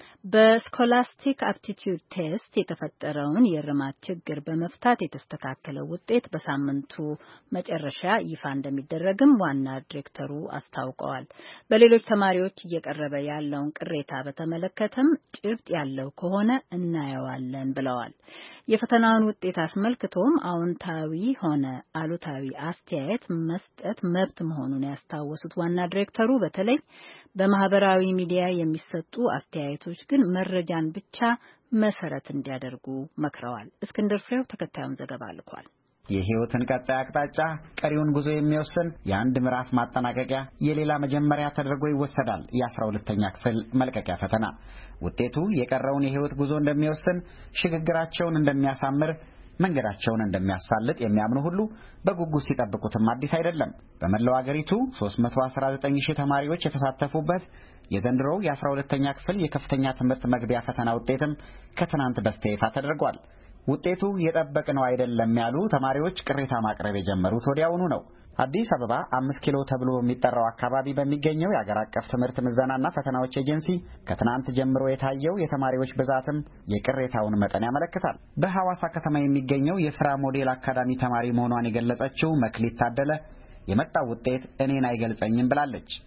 በስኮላስቲክ አፕቲቲዩድ ቴስት የተፈጠረውን የእርማት ችግር በመፍታት የተስተካከለ ውጤት በሳምንቱ መጨረሻ ይፋ እንደሚደረግም ዋና ዲሬክተሩ አስታውቀዋል። በሌሎች ተማሪዎች እየቀረበ ያለውን ቅሬታ በተመለከተም ጭብጥ ያለው ከሆነ እናየዋለን ብለዋል። የፈተናውን ውጤት አስመልክቶም አዎንታዊ ሆነ አሉታዊ አስተያየት መስጠት መብት መሆኑን ያስታወሱት ዋና ዲሬክተሩ በተለይ በማህበራዊ ሚዲያ የሚሰጡ አስተያየቶች ግን መረጃን ብቻ መሰረት እንዲያደርጉ መክረዋል። እስክንድር ፍሬው ተከታዩን ዘገባ ልኳል። የህይወትን ቀጣይ አቅጣጫ ቀሪውን ጉዞ የሚወስን የአንድ ምዕራፍ ማጠናቀቂያ የሌላ መጀመሪያ ተደርጎ ይወሰዳል። የአስራ ሁለተኛ ክፍል መልቀቂያ ፈተና ውጤቱ የቀረውን የህይወት ጉዞ እንደሚወስን፣ ሽግግራቸውን እንደሚያሳምር፣ መንገዳቸውን እንደሚያሳልጥ የሚያምኑ ሁሉ በጉጉት ሲጠብቁትም አዲስ አይደለም። በመላው አገሪቱ ሶስት መቶ አስራ ዘጠኝ ሺህ ተማሪዎች የተሳተፉበት የዘንድሮው የአስራ ሁለተኛ ክፍል የከፍተኛ ትምህርት መግቢያ ፈተና ውጤትም ከትናንት በስቲያ ይፋ ተደርጓል። ውጤቱ የጠበቅነው አይደለም ያሉ ተማሪዎች ቅሬታ ማቅረብ የጀመሩት ወዲያውኑ ነው። አዲስ አበባ አምስት ኪሎ ተብሎ በሚጠራው አካባቢ በሚገኘው የአገር አቀፍ ትምህርት ምዘናና ፈተናዎች ኤጀንሲ ከትናንት ጀምሮ የታየው የተማሪዎች ብዛትም የቅሬታውን መጠን ያመለክታል። በሐዋሳ ከተማ የሚገኘው የፍራ ሞዴል አካዳሚ ተማሪ መሆኗን የገለጸችው መክሊት ታደለ የመጣው ውጤት እኔን አይገልጸኝም ብላለች።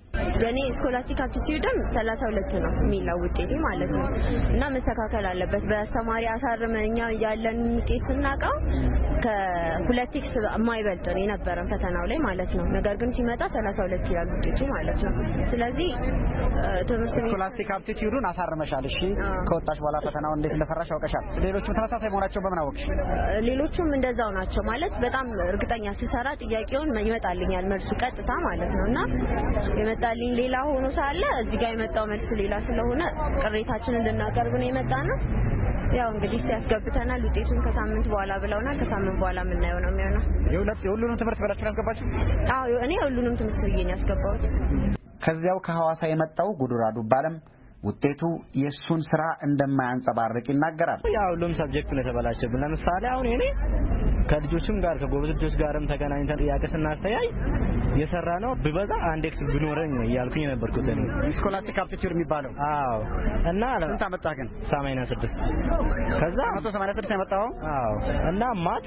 የኔ ስኮላስቲክ አፕቲቲዩድም ሰላሳ ሁለት ነው የሚለው ውጤቴ ማለት ነው እና መስተካከል አለበት። በአስተማሪ አሳርመኛ ያለን ውጤት ስናቀው ከሁለት ኤክስ የማይበልጥ ነው የነበረን ፈተናው ላይ ማለት ነው። ነገር ግን ሲመጣ ሰላሳ ሁለት ይላል ውጤቱ ማለት ነው። ስለዚህ ትምህርት ስኮላስቲክ አፕቲቲዩዱን አሳርመሻል። እሺ ከወጣሽ በኋላ ፈተናው እንዴት እንደሰራሽ አውቀሻል። ሌሎቹ ተመሳሳይ መሆናቸው በምን አወቅሽ? ሌሎቹም እንደዛው ናቸው ማለት በጣም እርግጠኛ ስሰራ ጥያቄውን ይመጣልኛል መልሱ ቀጥታ ማለት ነውና የመጣልኝ ሌላ ሆኖ ሳለ እዚህ ጋር የመጣው መልስ ሌላ ስለሆነ ቅሬታችንን ልናቀርብ ነው የመጣነው። ያው እንግዲህ ሲያስገብተናል ውጤቱን ከሳምንት በኋላ ብለውናል። ከሳምንት በኋላ የምናየው ነው የሚሆነው። የሁለት የሁሉንም ትምህርት ብላችሁ ያስገባችሁ? አዎ እኔ ሁሉንም ትምህርት ብዬ ነው ያስገባሁት። ከዚያው ከሐዋሳ የመጣው ጉዱራ ዱባለም ውጤቱ የሱን ስራ እንደማያንጸባርቅ ይናገራል። ያው ሁሉም ሰብጀክት ነው የተበላሸብን። ለምሳሌ አሁን እኔ ከልጆችም ጋር ከጎበዝ ልጆች ጋርም ተገናኝተን ጥያቄ ስናስተያይ የሰራ ነው በበዛ አንድ ኤክስ ብኖረኝ እያልኩኝ ነበርኩት እኔ ስኮላስቲክ አፕቲቲዩድ የሚባለው። አዎ እና ስንት አመጣህ ግን? ሰማንያ ስድስት ከዛ መቶ ሰማንያ ስድስት ያመጣው? አዎ እና ማት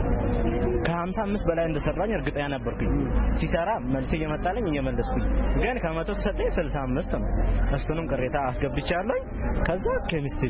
ከሀምሳ አምስት በላይ እንደሰራኝ እርግጠኛ ነበርኩኝ። ሲሰራ መልስ እየመጣልኝ እየመለስኩኝ ግን ከመቶ ተሰጠኝ ስልሳ አምስት ነው። እሱንም ቅሬታ አስገብቻለሁ። ከዛ ኬሚስትሪ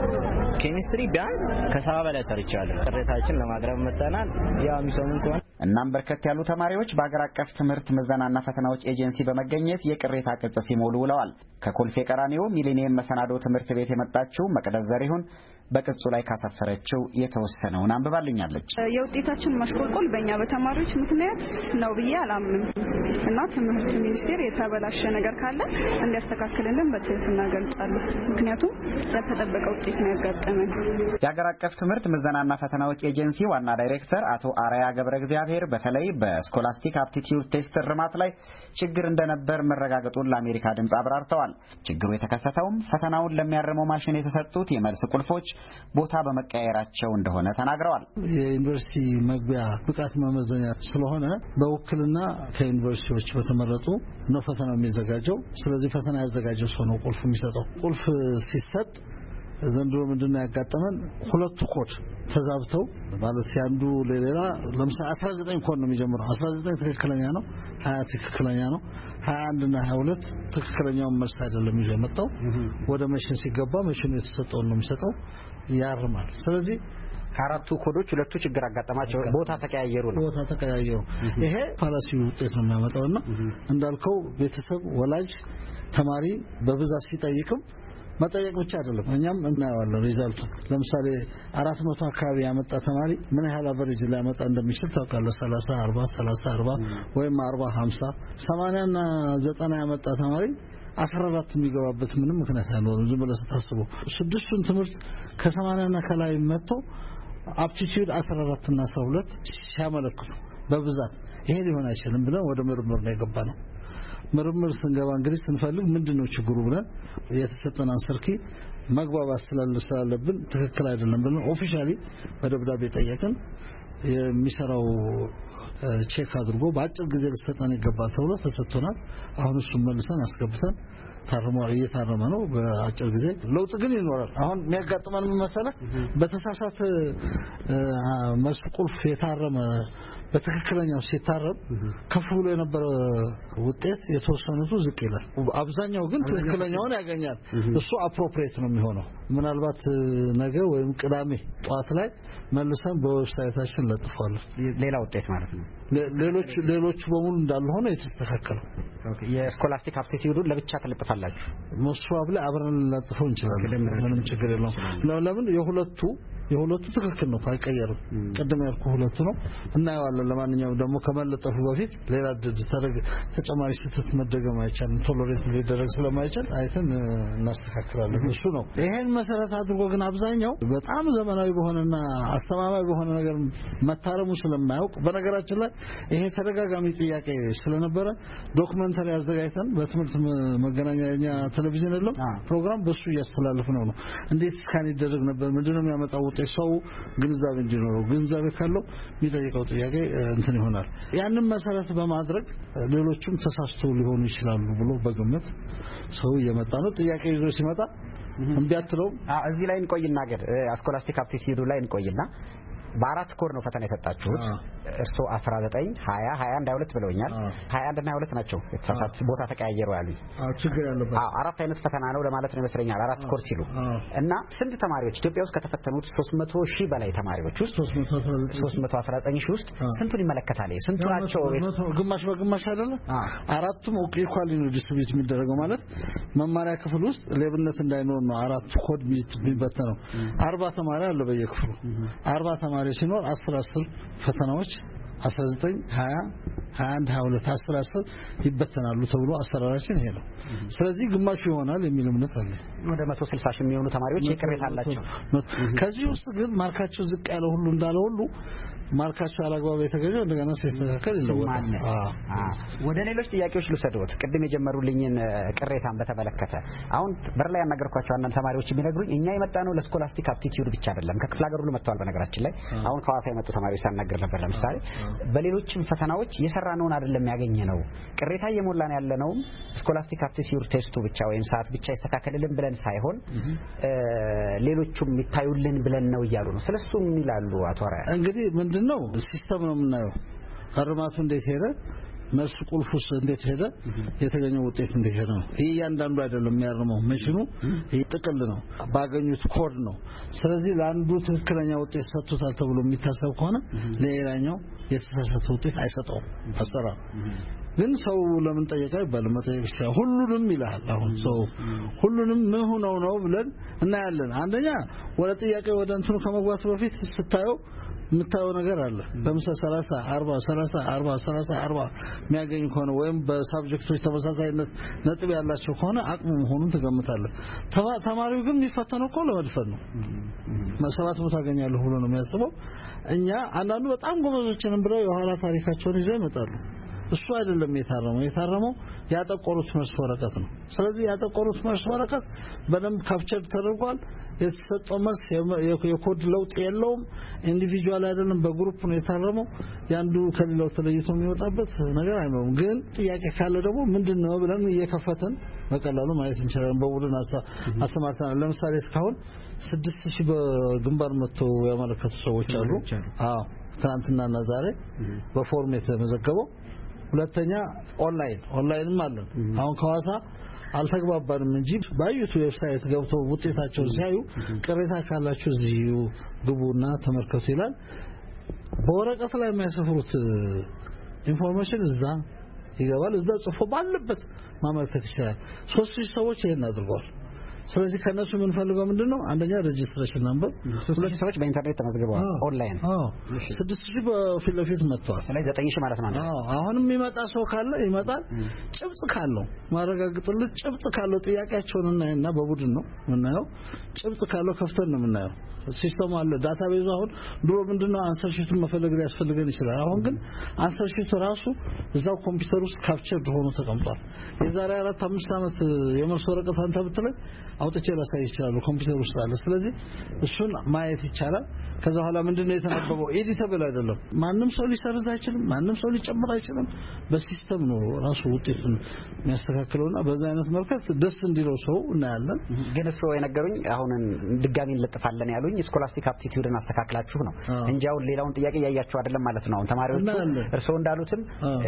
ኬሚስትሪ ቢያንስ ከሰባ በላይ ሰርቻለሁ። ቅሬታችን ለማቅረብ መጣናል። ያው የሚሰሙን ከሆነ እናም በርከት ያሉ ተማሪዎች በአገር አቀፍ ትምህርት ምዘናና ፈተናዎች ኤጀንሲ በመገኘት የቅሬታ ቅጽ ሲሞሉ ውለዋል። ከኮልፌ ቀራኒዮ ሚሊኒየም መሰናዶ ትምህርት ቤት የመጣችው መቅደስ ዘሪሁን በቅጹ ላይ ካሰፈረችው የተወሰነውን አንብባልኛለች። የውጤታችን ማሽቆልቆል በእኛ በተማሪዎች ምክንያት ነው ብዬ አላምንም እና ትምህርት ሚኒስቴር የተበላሸ ነገር ካለ እንዲያስተካክልልን በትህትና ገልጻለሁ። ምክንያቱም ያልተጠበቀ ውጤት ነው ያጋጠመን። የአገር አቀፍ ትምህርት ምዘናና ፈተናዎች ኤጀንሲ ዋና ዳይሬክተር አቶ አራያ ገብረ እግዚአብሔር በተለይ በስኮላስቲክ አፕቲቲዩድ ቴስት ርማት ላይ ችግር እንደነበር መረጋገጡን ለአሜሪካ ድምጽ አብራርተዋል። ችግሩ የተከሰተውም ፈተናውን ለሚያርመው ማሽን የተሰጡት የመልስ ቁልፎች ቦታ በመቀየራቸው እንደሆነ ተናግረዋል። የዩኒቨርሲቲ መግቢያ ብቃት መመዘኛ ስለሆነ በውክልና ከዩኒቨርሲቲዎች በተመረጡ ነው ፈተናው የሚዘጋጀው። ስለዚህ ፈተና ያዘጋጀው ሰው ነው ቁልፍ የሚሰጠው። ቁልፍ ሲሰጥ ዘንድሮ ምንድነው ያጋጠመን? ሁለቱ ኮድ ተዛብተው ማለት ሲያንዱ ለሌላ ለምሳሌ አስራ ዘጠኝ ኮድ ነው የሚጀምረው። አስራ ዘጠኝ ትክክለኛ ነው፣ ሀያ ትክክለኛ ነው፣ ሀያ አንድ እና ሀያ ሁለት ትክክለኛውን መልስ አይደለም ይዞ የመጣው። ወደ መሽን ሲገባ መሽኑ የተሰጠውን ነው የሚሰጠው፣ ያርማል። ስለዚህ ከአራቱ ኮዶች ሁለቱ ችግር አጋጠማቸው፣ ቦታ ተቀያየሩ ነው ቦታ ተቀያየሩ። ይሄ ፋላሲ ውጤት ነው የሚያመጣውና እንዳልከው ቤተሰብ፣ ወላጅ፣ ተማሪ በብዛት ሲጠይቅም መጠየቅ ብቻ አይደለም እኛም እናያለን ሪዛልቱ። ለምሳሌ አራት መቶ አካባቢ ያመጣ ተማሪ ምን ያህል አቨሬጅ ሊያመጣ እንደሚችል ታውቃለህ? ሰላሳ አርባ ሰላሳ አርባ ወይም አርባ ሀምሳ ሰማንያ እና ዘጠና ያመጣ ተማሪ አስራ አራት የሚገባበት ምንም ምክንያት አይኖርም። ዝም ብለህ ስታስበው ስድስቱን ትምህርት ከሰማንያ እና ከላይ መጥቶ አፕቲቲዩድ አስራ አራት እና አስራ ሁለት ሲያመለክቱ በብዛት ይሄ ሊሆን አይችልም ብለን ወደ ምርምር ነው የገባነው። ምርምር ስንገባ እንግዲህ ስንፈልግ ምንድነው ችግሩ ብለን የተሰጠን አንሰርኪ መግባባት ስላለብን ትክክል አይደለም ብለን ኦፊሻሊ በደብዳቤ ጠየቅን። የሚሰራው ቼክ አድርጎ በአጭር ጊዜ ሊሰጠን ይገባል ተብሎ ተሰጥቶናል። አሁን እሱን መልሰን አስገብተን ታርሟል፣ እየታረመ ነው። በአጭር ጊዜ ለውጥ ግን ይኖራል። አሁን የሚያጋጥመን ምን መሰለህ? በተሳሳተ መልስ ቁልፍ የታረመ በትክክለኛው ሲታረም ከፍ ብሎ የነበረ ውጤት የተወሰኑት ዝቅ ይላል። አብዛኛው ግን ትክክለኛውን ያገኛል። እሱ አፕሮፕሪየት ነው የሚሆነው። ምናልባት ነገ ወይም ቅዳሜ ጧት ላይ መልሰን በዌብሳይታችን ለጥፋለን። ሌላ ውጤት ማለት ነው። ሌሎች ሌሎች በሙሉ እንዳለ ሆነ የተስተካከለው። ኦኬ የስኮላስቲክ አፕቲቲዩዱን ለብቻ ተለጥፋላችሁ? መስዋብ ላይ አብረን ልንለጥፈው እንችላለን። ምንም ችግር የለውም። ለምን የሁለቱ የሁለቱ ትክክል ነው አይቀየርም። ቀደም ያልኩ ሁለቱ ነው እናየዋለን። ለማንኛውም ደግሞ ከመለጠፉ በፊት ሌላ ተደረገ ተጨማሪ ስህተት መደገም አይቻልም። ቶሎሬት ሊደረግ ስለማይችል አይተን እናስተካክላለን። እሱ ነው። ይሄን መሰረት አድርጎ ግን አብዛኛው በጣም ዘመናዊ በሆነና አስተማማኝ በሆነ ነገር መታረሙ ስለማያውቅ በነገራችን ላይ ይሄ ተደጋጋሚ ጥያቄ ስለነበረ ዶክመንተሪ አዘጋጅተን በትምህርት መገናኛኛ ቴሌቪዥን የለም ፕሮግራም በሱ እያስተላለፍነው ነው። እንዴት ስካን ይደረግ ነበር ምንድነው የሚያመጣው ሰው ግንዛቤ እንዲኖረው ግንዛቤ ካለው የሚጠይቀው ጥያቄ እንትን ይሆናል። ያንን መሰረት በማድረግ ሌሎችም ተሳስተው ሊሆኑ ይችላሉ ብሎ በግምት ሰው እየመጣ ነው። ጥያቄ ይዞ ሲመጣ እንቢያትለው እዚህ ላይ እንቆይና ገር ስኮላስቲክ አፕቲቲዩድ ላይ እንቆይና በአራት ኮድ ነው ፈተና የሰጣችሁት እርሶ አስራ ዘጠኝ ሀያ ሀያ አንድ ሀያ ሁለት ብለውኛል ሀያ አንድ እና ሀያ ሁለት ናቸው የተሳሳት ቦታ ተቀያየሩ ያሉኝ አዎ ችግር ያለበት አዎ አራት አይነት ፈተና ነው ለማለት ነው ይመስለኛል አራት ኮርስ ሲሉ እና ስንት ተማሪዎች ኢትዮጵያ ውስጥ ከተፈተኑት ሶስት መቶ ሺህ በላይ ተማሪዎች ውስጥ ሶስት መቶ አስራ ዘጠኝ ሺህ ውስጥ ስንቱን ይመለከታል ስንቱ ናቸው ግማሽ በግማሽ አይደለ አራቱም ኢኳሊ ነው ዲስትሪቢዩት የሚደረገው ማለት መማሪያ ክፍል ውስጥ ሌብነት እንዳይኖር ነው አራቱ ኮድ የሚበተነው አርባ ተማሪ አለ በየክፍሉ አርባ ተማሪ ሲኖር አስር አስር ፈተናዎች አስራ ዘጠኝ ሀያ ሀያ አንድ ሀያ ሁለት አስር አስር ይበተናሉ ተብሎ አሰራራችን ይሄ ነው ስለዚህ ግማሹ ይሆናል የሚል እምነት አለ ወደ መቶ ስልሳ ሺህ የሚሆኑ ተማሪዎች የቅሬታ አላቸው ከዚህ ውስጥ ግን ማርካቸው ዝቅ ያለ ሁሉ እንዳለ ሁሉ ማርካቸው አላግባብ የተገኘው እንደገና ሲስተካከል ይለወጣል ወደ ሌሎች ጥያቄዎች ልሰደውት ቅድም የጀመሩልኝን ቅሬታን በተመለከተ አሁን በር ላይ ያናገርኳቸው አንዳንድ ተማሪዎች የሚነግሩኝ እኛ የመጣነው ለስኮላስቲክ አፕቲቲዩድ ብቻ አይደለም ከክፍለ ሀገር ሁሉ መጥተዋል በነገራችን ላይ አሁን ከሐዋሳ የመጡ ተማሪዎች ሳናገር ነበር ለምሳሌ በሌሎችም ፈተናዎች የሰራነውን አይደለም ያገኘነው ቅሬታ እየሞላን ያለነው ስኮላስቲክ አፕቲቲዩድ ቴስቱ ብቻ ወይም ሰዓት ብቻ ይስተካከልልን ብለን ሳይሆን ሌሎቹም ይታዩልን ብለን ነው ይያሉ ነው ስለሱ ምን ይላሉ አቶ አራያ እንግዲህ ምንድነው ሲስተም ነው የምናየው አርማቱ እንዴት ሄደ መልስ ቁልፉስ እንዴት ሄደ የተገኘው ውጤት እንዴት ሄደ ነው እያንዳንዱ አይደለም የሚያርመው መሽኑ ጥቅል ነው ባገኙት ኮድ ነው ስለዚህ ለአንዱ ትክክለኛ ውጤት ሰጥቶታል ተብሎ የሚታሰብ ከሆነ ለሌላኛው የተሳሳተ ውጤት አይሰጠውም አሰራ ግን ሰው ለምን ጠየቀ ይባል መጠየቅ ይችላል ሁሉንም ይላል አሁን ሰው ሁሉንም ምን ሆነው ነው ብለን እናያለን አንደኛ ወደ ጥያቄ ወደ እንትኑ ከመግባቱ በፊት ስታየው የምታየው ነገር አለ ለምሳሌ ሰላሳ አርባ ሰላሳ አርባ ሰላሳ አርባ የሚያገኝ ከሆነ ወይም በሳብጀክቶች ተመሳሳይነት ነጥብ ያላቸው ከሆነ አቅሙ መሆኑን ትገምታለህ ተማሪው ግን የሚፈተነው እኮ ለመድፈን ነው ሰባት ቦታ አገኛለሁ ብሎ ነው የሚያስበው እኛ አንዳንዱ በጣም ጎበዞችንም ብለው የኋላ ታሪካቸውን ይዘው ይመጣሉ እሱ አይደለም የታረመው የታረመው ያጠቆሩት መልስ ወረቀት ነው ስለዚህ ያጠቆሩት መልስ ወረቀት በደንብ ካፕቸር ተደርጓል የተሰጠው መልስ የኮድ ለውጥ የለውም ኢንዲቪጁዋል አይደለም በግሩፕ ነው የታረመው ያንዱ ከሌላው ተለይቶ የሚወጣበት ነገር አይኖርም ግን ጥያቄ ካለ ደግሞ ምንድነው ብለን እየከፈተን በቀላሉ ማየት እንችላለን በቡድን አሰማርተናል ለምሳሌ እስካሁን ስድስት ሺህ በግንባር መጥቶ ያመለከቱ ሰዎች አሉ አዎ ትናንትናና ዛሬ በፎርም የተመዘገበው ሁለተኛ ኦንላይን ኦንላይንም አለ አሁን ከሐዋሳ አልተግባባንም እንጂ ባዩት ዌብሳይት ገብተው ውጤታቸውን ሲያዩ ቅሬታ ካላችሁ እዚሁ ግቡና ተመልከቱ ይላል በወረቀት ላይ የሚያሰፍሩት ኢንፎርሜሽን እዛ ይገባል እዛ ጽፎ ባለበት ማመልከት ይችላል ሶስት ሺህ ሰዎች ይሄን አድርገዋል ስለዚህ ከነሱ ምን ፈልገው ምንድነው አንደኛ ሬጂስትሬሽን ነምበር ሁለት ሰዎች በኢንተርኔት ተመዝግበዋል ኦንላይን አዎ ስድስት ሺህ በፊት ለፊት መጥተዋል ስለዚህ ዘጠኝ ሺህ ማለት ነው አዎ አሁንም የሚመጣ ሰው ካለ ይመጣል ጭብጥ ካለው ማረጋግጥልህ ጭብጥ ካለው ጥያቄያቸውን እናይና በቡድን ነው ምናየው ጭብጥ ካለው ከፍተን ነው ምናየው ሲስተም አለ ዳታቤዝ አሁን ድሮ ምንድነው አንሰር ሺቱን መፈለግ ያስፈልገን ይችላል አሁን ግን አንሰር ሺቱ ራሱ እዛው ኮምፒውተር ውስጥ ካፕቸር ሆኖ ተቀምጧል የዛሬ አራት አምስት አመት የመልስ ወረቀት አንተ ብትለኝ አውጥቼ ላሳይ ይችላል ኮምፒውተር ውስጥ አለ ስለዚህ እሱን ማየት ይቻላል ከዛ በኋላ ምንድነው የተነበበው ኤዲተብል አይደለም ማንንም ሰው ሊሰርዝ አይችልም ማንንም ሰው ሊጨምር አይችልም በሲስተም ነው ራሱ ውጤቱን የሚያስተካክለውና በዛ አይነት መልከት ደስ እንዲለው ሰው እናያለን ግን እሱ የነገሩኝ አሁን ድጋሚ እንለጥፋለን ያሉኝ ስኮላስቲክ አፕቲቲዩድን አስተካክላችሁ ነው እንጂ አሁን ሌላውን ጥያቄ ያያችሁ አይደለም ማለት ነው አሁን ተማሪዎቹ እርስዎ እንዳሉትም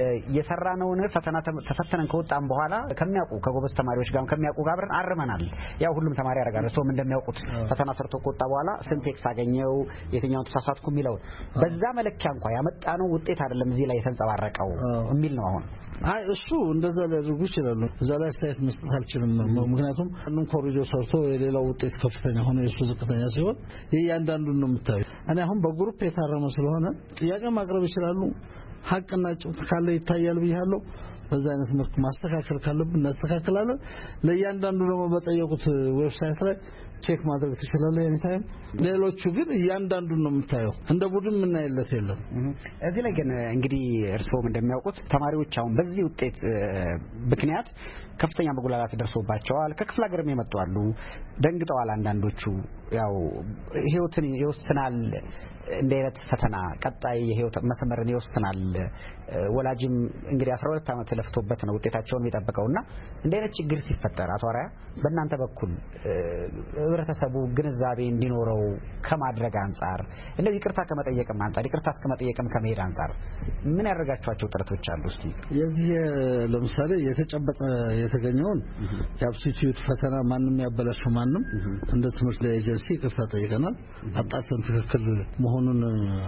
የሰራነውን ፈተና ተፈተነን ከወጣን በኋላ ከሚያውቁ ከጎበዝ ተማሪዎች ጋር ከሚያውቁ ጋር አብረን አርመናል ያው ሁሉም ተማሪ ያደርጋል እርስዎም እንደሚያውቁት ፈተና ሰርቶ ከወጣ በኋላ ስንት ኤክስ አገኘው የትኛውን ተሳሳትኩ የሚለው በዛ መለኪያ እንኳን ያመጣነው ውጤት አይደለም እዚህ ላይ የተንጸባረቀው የሚል ነው አሁን አይ እሱ እንደዛ ሊያደርጉ ይችላሉ እዛ ላይ አስተያየት መስጠት አልችልም ምክንያቱም አንዱን ኮሪጆ ሰርቶ የሌላው ውጤት ከፍተኛ ሆነ የሱ ዝቅተኛ ሲሆን እያንዳንዱን ነው የምታዩ እኔ አሁን በግሩፕ የታረመ ስለሆነ ጥያቄ ማቅረብ ይችላሉ ሀቅና ጭብጥ ካለ ይታያል ብያለሁ በዛ አይነት መልኩ ማስተካከል ካለብን እናስተካክላለን ለእያንዳንዱ ደግሞ በጠየቁት ዌብሳይት ላይ ቼክ ማድረግ ትችላለህ ኤኒታይም ሌሎቹ ግን እያንዳንዱን ነው የምታየው እንደ ቡድን ምን አይለት የለም እዚህ ላይ ግን እንግዲህ እርስዎም እንደሚያውቁት ተማሪዎች አሁን በዚህ ውጤት ምክንያት ከፍተኛ መጉላላት ደርሶባቸዋል ከክፍለ ሀገርም የመጡ አሉ ደንግጠዋል አንዳንዶቹ ያው ህይወትን ይወስናል እንደ አይነት ፈተና ቀጣይ የህይወት መስመርን ይወስናል ወላጅም እንግዲህ አስራ ሁለት አመት ለፍቶበት ነው ውጤታቸውን የሚጠብቀውና እንደ አይነት ችግር ሲፈጠር አቶ አራያ በእናንተ በኩል ህብረተሰቡ ግንዛቤ እንዲኖረው ከማድረግ አንፃር እንደው ይቅርታ ከመጠየቅም አንፃር ይቅርታ እስከመጠየቅም ከመሄድ አንፃር ምን ያደርጋቸዋቸው ጥረቶች አሉ? እስቲ የዚህ ለምሳሌ የተጨበጠ የተገኘውን የአፕቲቲዩድ ፈተና ማንንም ያበላሸው ማንም እንደ ትምህርት ኤጀንሲ ይቅርታ ጠይቀናል። አጣርተን ትክክል መሆኑን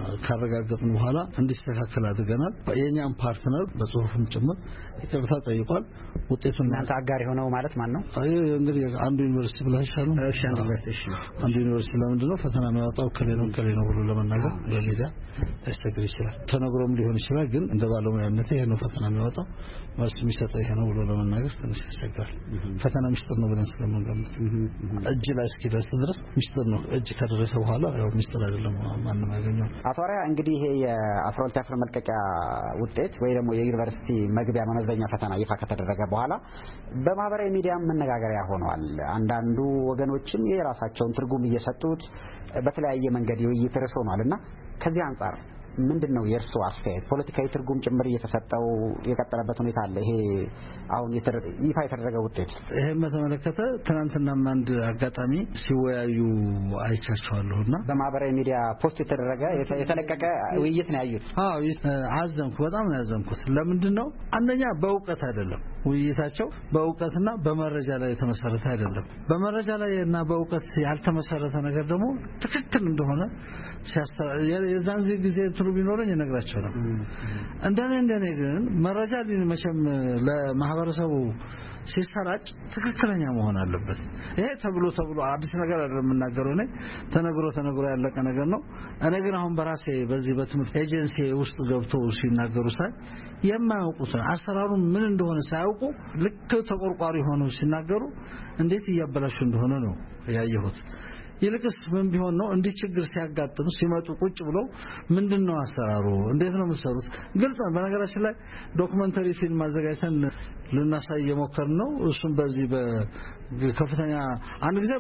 ካረጋገጥን በኋላ እንዲስተካከል አድርገናል። የኛም ፓርትነር በጽሁፍም ጭምር ይቅርታ ጠይቋል። ውጤቱን እናንተ አጋር የሆነው ማለት ማን ነው? አይ እንግዲህ አንዱ ዩኒቨርሲቲ ብላሻሉ እሺ አንዱ ዩኒቨርሲቲ አንዱ ዩኒቨርሲቲ ለምንድን ነው ፈተና የሚያወጣው ከሌላው ከሌላው ብሎ ለመናገር በሚዲያ ያስቸግር ይችላል። ተነግሮም ሊሆን ይችላል። ግን እንደ ባለሙያነት ይሄ ነው ፈተና የሚያወጣው መልስ የሚሰጠው ይሄ ነው ብሎ ለመናገር ትንሽ ያስቸግራል። ፈተና ሚስጥር ነው ብለን ስለምንገምት እጅ ላይ እስኪደርስ ድረስ ሚስጥር ነው። እጅ ከደረሰ በኋላ ያው ሚስጥር አይደለም ማንም ያገኘው። አቶ አርአያ እንግዲህ ይሄ የአስራ ሁለተኛ ክፍል መልቀቂያ ውጤት ወይ ደግሞ የዩኒቨርሲቲ መግቢያ መመዘኛ ፈተና ይፋ ከተደረገ በኋላ በማህበራዊ ሚዲያ መነጋገሪያ ሆኗል። አንዳንዱ ወገኖችም የራሳቸውን ትርጉም እየሰጡት በተለያየ መንገድ ውይይት ርዕስ ሆኗልና ከዚህ አንፃር ምንድነው የእርሱ አስተያየት? ፖለቲካዊ ትርጉም ጭምር እየተሰጠው የቀጠለበት ሁኔታ አለ። ይሄ አሁን ይፋ የተደረገ ውጤት ይሄን በተመለከተ ትናንትና አንድ አጋጣሚ ሲወያዩ አይቻቸዋለሁና በማህበራዊ ሚዲያ ፖስት የተደረገ የተለቀቀ ውይይት ነው ያዩት። አዎ አዘንኩ፣ በጣም ነው ያዘንኩት። ለምንድነው? አንደኛ በእውቀት አይደለም ውይይታቸው፣ በእውቀትና በመረጃ ላይ የተመሰረተ አይደለም። በመረጃ ላይ እና በእውቀት ያልተመሰረተ ነገር ደግሞ ትክክል እንደሆነ ሲያስተራ የዛን ጊዜ ትሩ ቢኖርኝ እነግራቸው ነው። እንደኔ እንደኔ ግን መረጃ ሊመቸም ለማህበረሰቡ ሲሰራጭ ትክክለኛ መሆን አለበት። ይሄ ተብሎ ተብሎ አዲስ ነገር አይደለም የምናገረው ነው። ተነግሮ ተነግሮ ያለቀ ነገር ነው። እኔ ግን አሁን በራሴ በዚህ በትምህርት ኤጀንሲ ውስጥ ገብተው ሲናገሩ ሳይ የማያውቁት አሰራሩ ምን እንደሆነ ሳያውቁ ልክ ተቆርቋሪ ሆነው ሲናገሩ እንዴት እያበላሹ እንደሆነ ነው ያየሁት። ይልቅስ ምን ቢሆን ነው እንዲህ ችግር ሲያጋጥም ሲመጡ ቁጭ ብለው ምንድነው አሰራሩ እንዴት ነው የምትሰሩት ግልጽ ነው። በነገራችን ላይ ዶክመንተሪ ፊልም አዘጋጅተን ልናሳይ የሞከርን ነው። እሱም በዚህ በከፍተኛ አንድ ጊዜ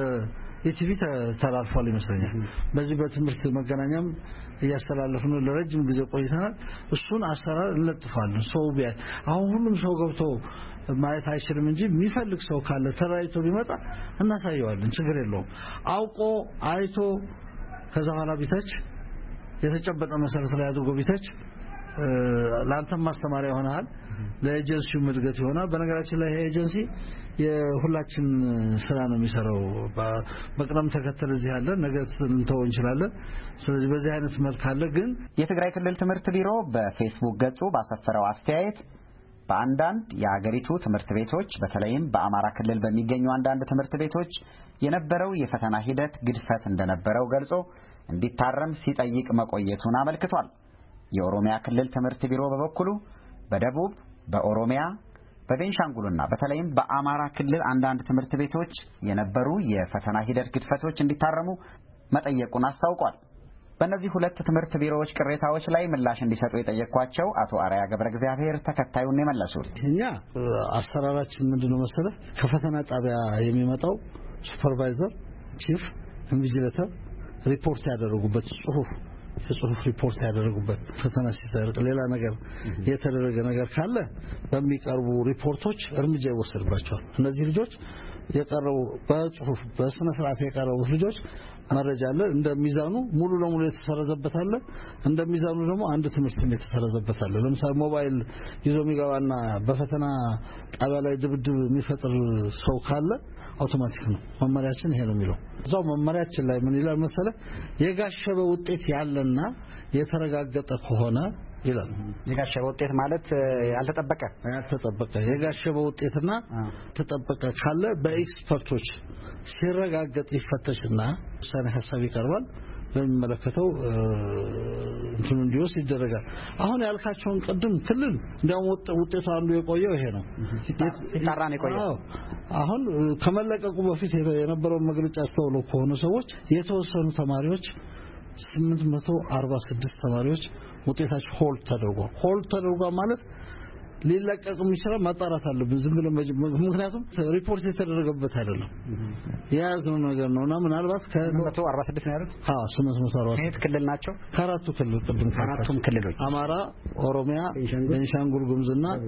በኢቲቪ ተላልፏል ይመስለኛል። በዚህ በትምህርት መገናኛም እያስተላለፍን ለረጅም ጊዜ ቆይተናል። እሱን አሰራር እንለጥፋለን። ሰው ቢያ አሁን ሁሉም ሰው ገብቶ ማየት አይችልም እንጂ የሚፈልግ ሰው ካለ ተራይቶ ቢመጣ እናሳየዋለን። ችግር የለውም። አውቆ አይቶ ከዛ በኋላ ቢተች የተጨበጠ መሰረት ላይ አድርጎ ቢተች ለአንተም ማስተማሪያ ይሆናል፣ ለኤጀንሲው እድገት ይሆናል። በነገራችን ላይ ይሄ ኤጀንሲ የሁላችን ስራ ነው የሚሰራው። በቅደም ተከተል እዚህ ያለ ነገር እንተው እንችላለን። ስለዚህ በዚህ አይነት መልክ አለ። ግን የትግራይ ክልል ትምህርት ቢሮ በፌስቡክ ገጹ ባሰፈረው አስተያየት በአንዳንድ የአገሪቱ ትምህርት ቤቶች በተለይም በአማራ ክልል በሚገኙ አንዳንድ ትምህርት ቤቶች የነበረው የፈተና ሂደት ግድፈት እንደነበረው ገልጾ እንዲታረም ሲጠይቅ መቆየቱን አመልክቷል። የኦሮሚያ ክልል ትምህርት ቢሮ በበኩሉ በደቡብ፣ በኦሮሚያ፣ በቤንሻንጉልና በተለይም በአማራ ክልል አንዳንድ ትምህርት ቤቶች የነበሩ የፈተና ሂደት ግድፈቶች እንዲታረሙ መጠየቁን አስታውቋል። በእነዚህ ሁለት ትምህርት ቢሮዎች ቅሬታዎች ላይ ምላሽ እንዲሰጡ የጠየቅኳቸው አቶ አርአያ ገብረ እግዚአብሔር ተከታዩን የመለሱት እኛ አሰራራችን ምንድነው መሰለህ? ከፈተና ጣቢያ የሚመጣው ሱፐርቫይዘር፣ ቺፍ ኢንቪጂሌተር ሪፖርት ያደረጉበት ጽሁፍ የጽሁፍ ሪፖርት ያደረጉበት ፈተና ሲሰረቅ ሌላ ነገር የተደረገ ነገር ካለ በሚቀርቡ ሪፖርቶች እርምጃ ይወሰድባቸዋል። እነዚህ ልጆች የቀረቡ በጽሁፍ በስነ ስርዓት የቀረቡ ልጆች መረጃ አለ። እንደሚዛኑ ሙሉ ለሙሉ የተሰረዘበት አለ። እንደሚዛኑ ደግሞ አንድ ትምህርት የተሰረዘበት አለ። ለምሳሌ ሞባይል ይዞ የሚገባና በፈተና ጣቢያ ላይ ድብድብ የሚፈጥር ሰው ካለ አውቶማቲክ ነው። መመሪያችን ይሄ ነው የሚለው። እዛው መመሪያችን ላይ ምን ይላል መሰለ? የጋሸበ ውጤት ያለና የተረጋገጠ ከሆነ ይላል። የጋሸበ ውጤት ማለት ያልተጠበቀ ያልተጠበቀ የጋሸበ ውጤትና ተጠበቀ ካለ በኤክስፐርቶች ሲረጋገጥ ይፈተሽና ውሳኔ ሀሳብ ይቀርባል። ለሚመለከተው እንትኑ እንዲወስ ይደረጋል። አሁን ያልካቸውን ቅድም ክልል እንዲያው ውጤቱ አንዱ የቆየው ይሄ ነው። ሲጣራ ነው የቆየው። አሁን ከመለቀቁ በፊት የነበረው መግለጫ ተወለው ከሆኑ ሰዎች የተወሰኑ ተማሪዎች ስምንት መቶ አርባ ስድስት ተማሪዎች ውጤታቸው ሆልድ ተደርጓል። ሆልድ ተደርጓል ማለት ሊለቀቅ የሚችለው ማጣራት አለብን። ዝም ብለን ምክንያቱም ሪፖርት የተደረገበት አይደለም የያዝነው ነገር ነውና ምናልባት ከስምንት መቶ አርባ ስድስት ነው ያሉት። አዎ ስምንት መቶ አርባ ስድስት ከየት ክልል ናቸው? ከአራቱ ክልል ቅድም ከአራቱም ክልሎች አማራ፣ ኦሮሚያ፣ ቤንሻንጉል ጉሙዝና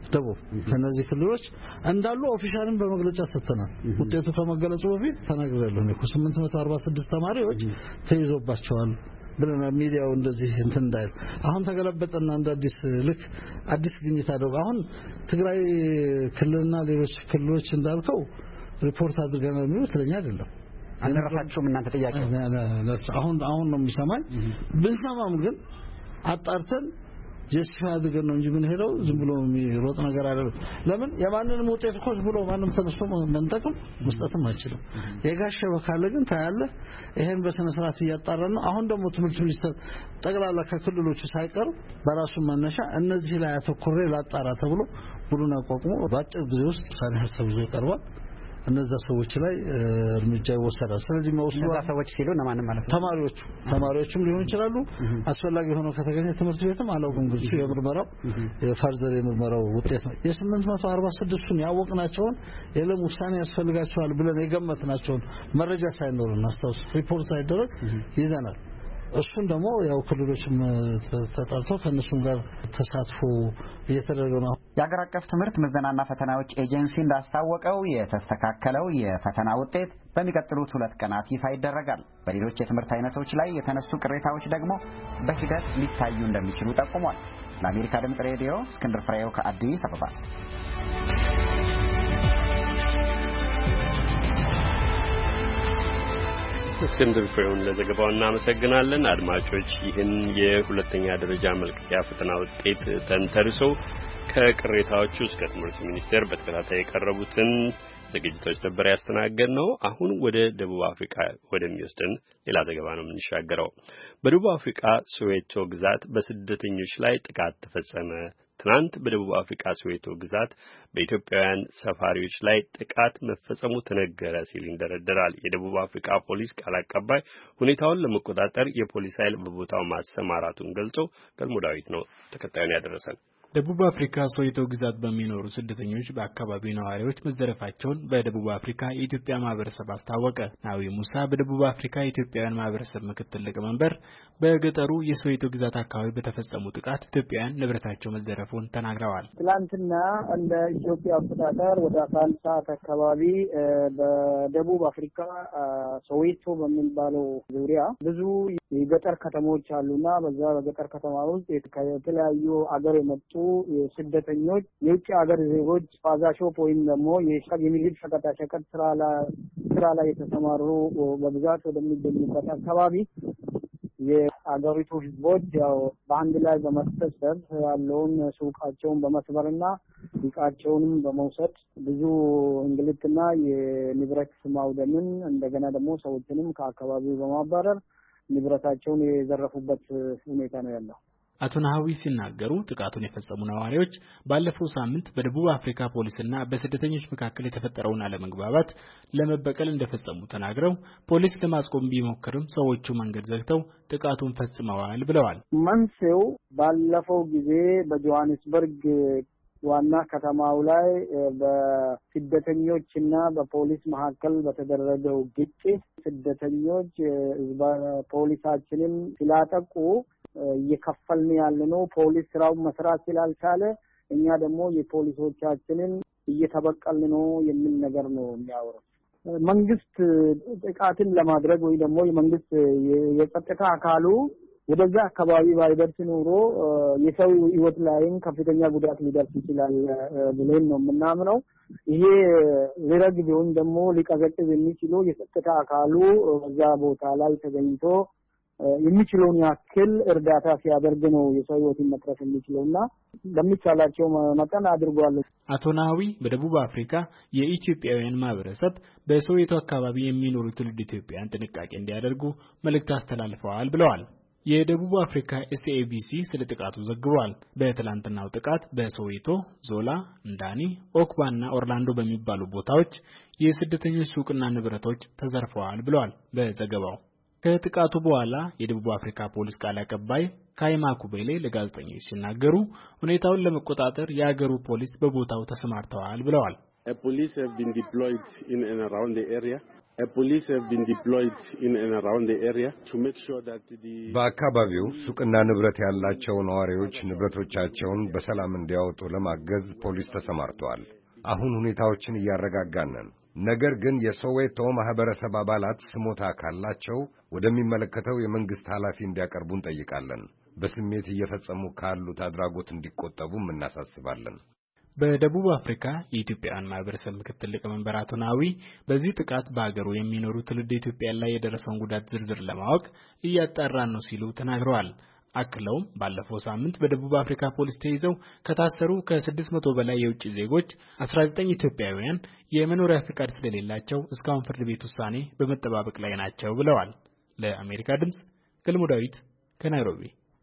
ደቡብ ከነዚህ ክልሎች እንዳሉ ኦፊሻልን በመግለጫ ሰጥተናል። ውጤቱ ከመገለጹ በፊት ተናግሬያለሁ። እኮ ስምንት መቶ አርባ ስድስት ተማሪዎች ተይዞባቸዋል ብለና ሚዲያው እንደዚህ እንትን እንዳይል አሁን ተገለበጠና እንደ አዲስ ልክ አዲስ ግኝት አደረገ። አሁን ትግራይ ክልልና ሌሎች ክልሎች እንዳልከው ሪፖርት አድርገናል ነው ስለኛ አይደለም። አልደረሳችሁም እናንተ ጥያቄ አሁን አሁን ነው የሚሰማኝ። ብንሰማም ግን አጣርተን ጀስቲፋይ አድርገን ነው እንጂ ምን ሄደው ዝም ብሎ የሚሮጥ ነገር አይደለም። ለምን የማንንም ውጤት እኮ ብሎ ማንም ተነስቶ መንጠቅም መስጠትም አይችልም። የጋሸበ ካለ ግን ታያለ ይሄን በስነ ስርዓት እያጣራን ነው። አሁን ደግሞ ትምህርት ሚኒስቴር ጠቅላላ ከክልሎቹ ሳይቀር በራሱ መነሻ እነዚህ ላይ አተኩሬ ላጣራ ተብሎ ቡድን አቋቁሞ በአጭር ጊዜ ውስጥ ሳኔ ሐሳብ ይዞ ቀርቧል። እነዛ ሰዎች ላይ እርምጃ ይወሰዳል። ስለዚህ መውሰዱ ሰዎች ሲሉ ለማንም ማለት ነው ተማሪዎቹ ተማሪዎችም ሊሆን ይችላሉ። አስፈላጊ ሆኖ ከተገኘ ትምህርት ቤትም አላውቅም ግን የምርመራው የፈርዘር የምርመራው ውጤት ነው። የ846ቱን ያወቅናቸውን የለም ውሳኔ ያስፈልጋቸዋል ብለን የገመትናቸውን መረጃ ሳይኖርና አስተውስ ሪፖርት ሳይደረግ ይዘናል። እሱን ደግሞ ያው ክልሎችም ተጣርተው ከነሱም ጋር ተሳትፎ እየተደረገ ነው። የአገር አቀፍ ትምህርት ምዘናና ፈተናዎች ኤጀንሲ እንዳስታወቀው የተስተካከለው የፈተና ውጤት በሚቀጥሉት ሁለት ቀናት ይፋ ይደረጋል። በሌሎች የትምህርት አይነቶች ላይ የተነሱ ቅሬታዎች ደግሞ በሂደት ሊታዩ እንደሚችሉ ጠቁሟል። ለአሜሪካ ድምጽ ሬዲዮ እስክንድር ፍሬው ከአዲስ አበባ። እስክንድር ፍሬውን ለዘገባው እናመሰግናለን። አድማጮች ይህን የሁለተኛ ደረጃ መልቀቂያ ፈተና ውጤት ተንተርሶ ከቅሬታዎቹ እስከ ትምህርት ሚኒስቴር በተከታታይ የቀረቡትን ዝግጅቶች ነበር ያስተናገድ ነው። አሁን ወደ ደቡብ አፍሪካ ወደሚወስድን ሌላ ዘገባ ነው የምንሻገረው። በደቡብ አፍሪካ ሶዌቶ ግዛት በስደተኞች ላይ ጥቃት ተፈጸመ። ትናንት በደቡብ አፍሪካ ሶዌቶ ግዛት በኢትዮጵያውያን ሰፋሪዎች ላይ ጥቃት መፈጸሙ ተነገረ ሲል ይንደረደራል የደቡብ አፍሪካ ፖሊስ ቃል አቀባይ። ሁኔታውን ለመቆጣጠር የፖሊስ ኃይል በቦታው ማሰማራቱን ገልጾ ገልሞ ዳዊት ነው ተከታዩን ያደረሰን። ደቡብ አፍሪካ ሶዌቶ ግዛት በሚኖሩ ስደተኞች በአካባቢው ነዋሪዎች መዘረፋቸውን በደቡብ አፍሪካ የኢትዮጵያ ማህበረሰብ አስታወቀ። ናዊ ሙሳ በደቡብ አፍሪካ የኢትዮጵያውያን ማህበረሰብ ምክትል ሊቀመንበር በገጠሩ የሶዌቶ ግዛት አካባቢ በተፈጸሙ ጥቃት ኢትዮጵያውያን ንብረታቸው መዘረፉን ተናግረዋል። ትላንትና እንደ ኢትዮጵያ አቆጣጠር ወደ አስራ አንድ ሰዓት አካባቢ በደቡብ አፍሪካ ሶዌቶ በሚባለው ዙሪያ ብዙ የገጠር ከተሞች አሉና በዛ በገጠር ከተማ ውስጥ የተለያዩ አገር የመጡ የስደተኞች የውጭ ሀገር ዜጎች ፋዛ ሾፕ ወይም ደግሞ የምግብ ሸቀጣ ሸቀጥ ስራ ላይ ስራ ላይ የተሰማሩ በብዛት ወደሚገኙበት አካባቢ የአገሪቱ ህዝቦች ያው በአንድ ላይ በመተሳሰብ ያለውን ሱቃቸውን በመስበርና ዕቃቸውንም በመውሰድ ብዙ እንግልትና የንብረት ማውደምን እንደገና ደግሞ ሰዎችንም ከአካባቢው በማባረር ንብረታቸውን የዘረፉበት ሁኔታ ነው ያለው። አቶ ናሃዊ ሲናገሩ ጥቃቱን የፈጸሙ ነዋሪዎች ባለፈው ሳምንት በደቡብ አፍሪካ ፖሊስና በስደተኞች መካከል የተፈጠረውን አለመግባባት ለመበቀል እንደፈጸሙ ተናግረው ፖሊስ ለማስቆም ቢሞክርም ሰዎቹ መንገድ ዘግተው ጥቃቱን ፈጽመዋል ብለዋል። መንስኤው ባለፈው ጊዜ በጆሃንስበርግ ዋና ከተማው ላይ በስደተኞችና በፖሊስ መካከል በተደረገው ግጭት ስደተኞች ፖሊሳችንን ስላጠቁ እየከፈልን ያለነው ፖሊስ ስራውን መስራት ስላልቻለ እኛ ደግሞ የፖሊሶቻችንን እየተበቀልን ነው የሚል ነገር ነው የሚያወራው። መንግስት ጥቃትን ለማድረግ ወይ ደግሞ የመንግስት የጸጥታ አካሉ ወደዛ አካባቢ ባይደርስ ኖሮ የሰው ህይወት ላይም ከፍተኛ ጉዳት ሊደርስ ይችላል ብለን ነው የምናምነው። ይሄ ሊረግ ቢሆን ደግሞ ሊቀዘቅዝ የሚችለው የጸጥታ አካሉ በዛ ቦታ ላይ ተገኝቶ የሚችለውን ያክል እርዳታ ሲያደርግ ነው የሰው ህይወትን መትረፍ የሚችለውና በሚቻላቸው መጠን አድርጓል። አቶ ናዊ በደቡብ አፍሪካ የኢትዮጵያውያን ማህበረሰብ በሶዌቶ አካባቢ የሚኖሩ ትውልድ ኢትዮጵያውያን ጥንቃቄ እንዲያደርጉ መልእክት አስተላልፈዋል ብለዋል። የደቡብ አፍሪካ ኤስኤቢሲ ስለ ጥቃቱ ዘግቧል። በትላንትናው ጥቃት በሶዌቶ፣ ዞላ፣ እንዳኒ፣ ኦክባና ኦርላንዶ በሚባሉ ቦታዎች የስደተኞች ሱቅና ንብረቶች ተዘርፈዋል ብለዋል በዘገባው። ከጥቃቱ በኋላ የደቡብ አፍሪካ ፖሊስ ቃል አቀባይ ካይማ ኩቤሌ ለጋዜጠኞች ሲናገሩ ሁኔታውን ለመቆጣጠር የአገሩ ፖሊስ በቦታው ተሰማርተዋል ብለዋል። A police have been deployed in and around the area. በአካባቢው ሱቅና ንብረት ያላቸው ነዋሪዎች ንብረቶቻቸውን በሰላም እንዲያወጡ ለማገዝ ፖሊስ ተሰማርቷል። አሁን ሁኔታዎችን እያረጋጋን ነን። ነገር ግን የሶዌቶ ማህበረሰብ አባላት ስሞታ ካላቸው ወደሚመለከተው የመንግስት ኃላፊ እንዲያቀርቡ እንጠይቃለን። በስሜት እየፈጸሙ ካሉት አድራጎት እንዲቆጠቡም እናሳስባለን። በደቡብ አፍሪካ የኢትዮጵያውያን ማህበረሰብ ምክትል ሊቀመንበር አቶ ናዊ በዚህ ጥቃት በአገሩ የሚኖሩ ትውልደ ኢትዮጵያውያን ላይ የደረሰውን ጉዳት ዝርዝር ለማወቅ እያጣራን ነው ሲሉ ተናግረዋል። አክለውም ባለፈው ሳምንት በደቡብ አፍሪካ ፖሊስ ተይዘው ከታሰሩ ከስድስት መቶ በላይ የውጭ ዜጎች አስራ ዘጠኝ ኢትዮጵያውያን የመኖሪያ ፍቃድ ስለሌላቸው እስካሁን ፍርድ ቤት ውሳኔ በመጠባበቅ ላይ ናቸው ብለዋል። ለአሜሪካ ድምጽ ገልሞ ዳዊት ከናይሮቢ።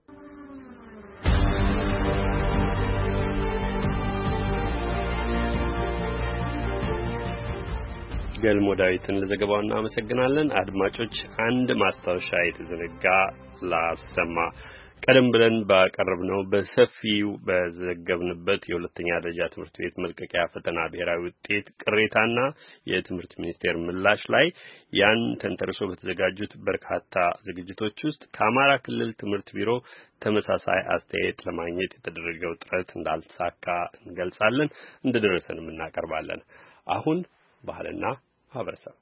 ገልሞ ዳዊትን ለዘገባው እናመሰግናለን። አድማጮች አንድ ማስታወሻ የተዘነጋ ላሰማ። ቀደም ብለን ባቀረብነው በሰፊው በዘገብንበት የሁለተኛ ደረጃ ትምህርት ቤት መልቀቂያ ፈተና ብሔራዊ ውጤት ቅሬታና የትምህርት ሚኒስቴር ምላሽ ላይ ያን ተንተርሶ በተዘጋጁት በርካታ ዝግጅቶች ውስጥ ከአማራ ክልል ትምህርት ቢሮ ተመሳሳይ አስተያየት ለማግኘት የተደረገው ጥረት እንዳልተሳካ እንገልጻለን። እንደደረሰንም እናቀርባለን። አሁን ባህልና ማህበረሰብ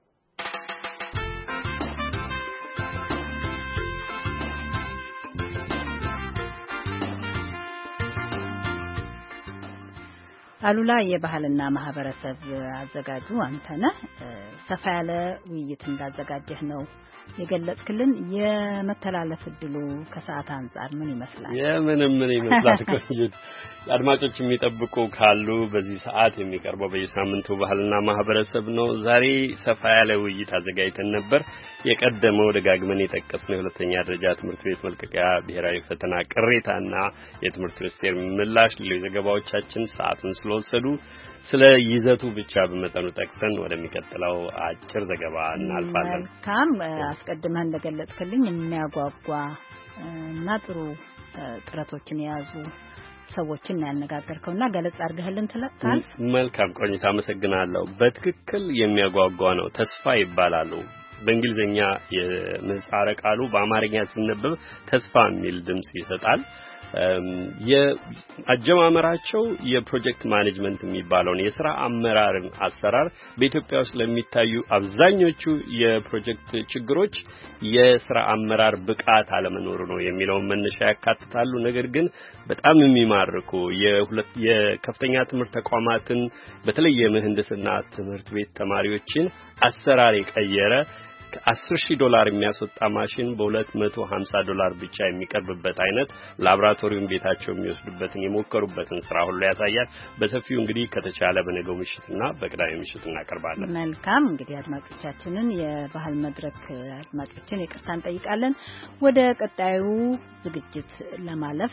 አሉላ የባህልና ማህበረሰብ አዘጋጁ አንተነህ ሰፋ ያለ ውይይት እንዳዘጋጀህ ነው የገለጽክልን። የመተላለፍ እድሉ ከሰዓት አንፃር ምን ይመስላል? የምንም ምን ይመስላል? ቆንጆት አድማጮች የሚጠብቁ ካሉ በዚህ ሰዓት የሚቀርበው በየሳምንቱ ባህልና ማህበረሰብ ነው። ዛሬ ሰፋ ያለ ውይይት አዘጋጅተን ነበር። የቀደመው ደጋግመን የጠቀስነው የሁለተኛ ደረጃ ትምህርት ቤት መልቀቂያ ብሔራዊ ፈተና ቅሬታና የትምህርት ሚኒስቴር ምላሽ ሌሎች ዘገባዎቻችን ሰዓቱን ስለወሰዱ ስለ ይዘቱ ብቻ በመጠኑ ጠቅሰን ወደሚቀጥለው አጭር ዘገባ እናልፋለን። መልካም። አስቀድመህ እንደገለጽክልኝ የሚያጓጓ እና ጥሩ ጥረቶችን የያዙ ሰዎችን ያነጋገርከውና ገለጽ አድርገህልን ተለጣል። መልካም ቆይታ፣ አመሰግናለሁ። በትክክል የሚያጓጓ ነው። ተስፋ ይባላሉ። በእንግሊዘኛ የምህጻረ ቃሉ በአማርኛ ሲነበብ ተስፋ የሚል ድምጽ ይሰጣል። የአጀማመራቸው የፕሮጀክት ማኔጅመንት የሚባለውን የሥራ አመራርን አሰራር በኢትዮጵያ ውስጥ ለሚታዩ አብዛኞቹ የፕሮጀክት ችግሮች የሥራ አመራር ብቃት አለመኖሩ ነው የሚለውን መነሻ ያካትታሉ። ነገር ግን በጣም የሚማርኩ የሁለት የከፍተኛ ትምህርት ተቋማትን በተለይ የምህንድስና ትምህርት ቤት ተማሪዎችን አሰራር የቀየረ ከአስር ሺህ ዶላር የሚያስወጣ ማሽን በሁለት መቶ ሀምሳ ዶላር ብቻ የሚቀርብበት አይነት ላብራቶሪውን ቤታቸው የሚወስዱበትን የሞከሩበትን ስራ ሁሉ ያሳያል። በሰፊው እንግዲህ ከተቻለ በነገው ምሽትና በቅዳሜ ምሽት እናቀርባለን። መልካም። እንግዲህ አድማጮቻችንን የባህል መድረክ አድማጮችን ይቅርታ እንጠይቃለን። ወደ ቀጣዩ ዝግጅት ለማለፍ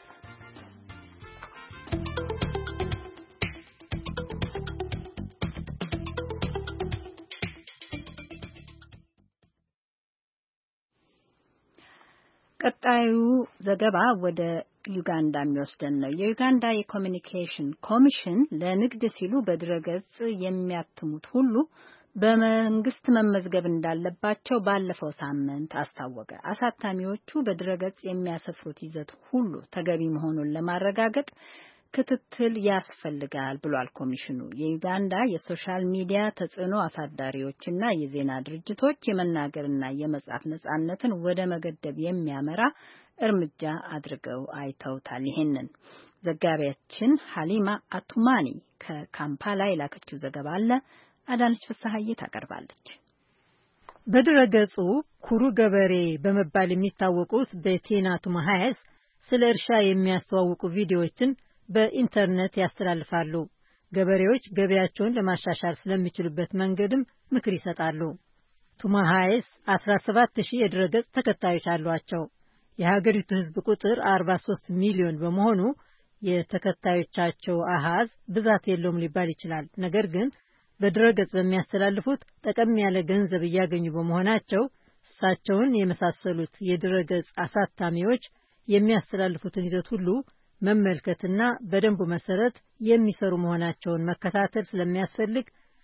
ቀጣዩ ዘገባ ወደ ዩጋንዳ የሚወስደን ነው። የዩጋንዳ የኮሚኒኬሽን ኮሚሽን ለንግድ ሲሉ በድረገጽ የሚያትሙት ሁሉ በመንግስት መመዝገብ እንዳለባቸው ባለፈው ሳምንት አስታወቀ። አሳታሚዎቹ በድረገጽ የሚያሰፍሩት ይዘት ሁሉ ተገቢ መሆኑን ለማረጋገጥ ክትትል ያስፈልጋል ብሏል ኮሚሽኑ። የዩጋንዳ የሶሻል ሚዲያ ተጽዕኖ አሳዳሪዎችና የዜና ድርጅቶች የመናገርና የመጻፍ ነጻነትን ወደ መገደብ የሚያመራ እርምጃ አድርገው አይተውታል። ይሄንን ዘጋቢያችን ሀሊማ አቱማኒ ከካምፓላ የላከችው ዘገባ አለ። አዳነች ፍስሐዬ ታቀርባለች። በድረገጹ ኩሩ ገበሬ በመባል የሚታወቁት በቲና ቱማሃይስ ስለ እርሻ የሚያስተዋውቁ ቪዲዮዎችን በኢንተርኔት ያስተላልፋሉ። ገበሬዎች ገበያቸውን ለማሻሻል ስለሚችሉበት መንገድም ምክር ይሰጣሉ። ቱማሃይስ አስራ ሰባት ሺህ የድረገጽ ተከታዮች አሏቸው። የሀገሪቱ ሕዝብ ቁጥር አርባ ሶስት ሚሊዮን በመሆኑ የተከታዮቻቸው አሃዝ ብዛት የለውም ሊባል ይችላል። ነገር ግን በድረገጽ በሚያስተላልፉት ጠቀም ያለ ገንዘብ እያገኙ በመሆናቸው እሳቸውን የመሳሰሉት የድረገጽ አሳታሚዎች የሚያስተላልፉትን ይዘት ሁሉ መመልከትና በደንቡ መሰረት የሚሰሩ መሆናቸውን መከታተል ስለሚያስፈልግ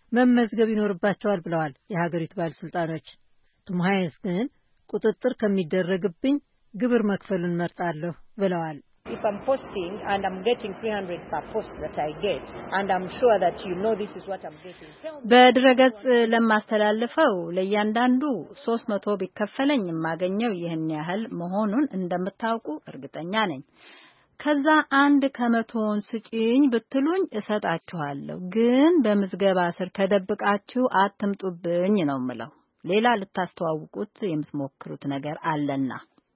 መመዝገብ ይኖርባቸዋል ብለዋል የሀገሪቱ ባለስልጣኖች። ቱምሃይስ ግን ቁጥጥር ከሚደረግብኝ ግብር መክፈሉን መርጣለሁ ብለዋል። If I'm posting and I'm getting three hundred per post that I get and I'm sure that you know this is what I'm getting. በድረገጽ ለማስተላልፈው ለእያንዳንዱ ሶስት መቶ ቢከፈለኝ የማገኘው ይህን ያህል መሆኑን እንደምታውቁ እርግጠኛ ነኝ። ከዛ አንድ ከመቶውን ስጪኝ ብትሉኝ እሰጣችኋለሁ። ግን በምዝገባ ስር ተደብቃችሁ አትምጡብኝ ነው የምለው። ሌላ ልታስተዋውቁት የምትሞክሩት ነገር አለና።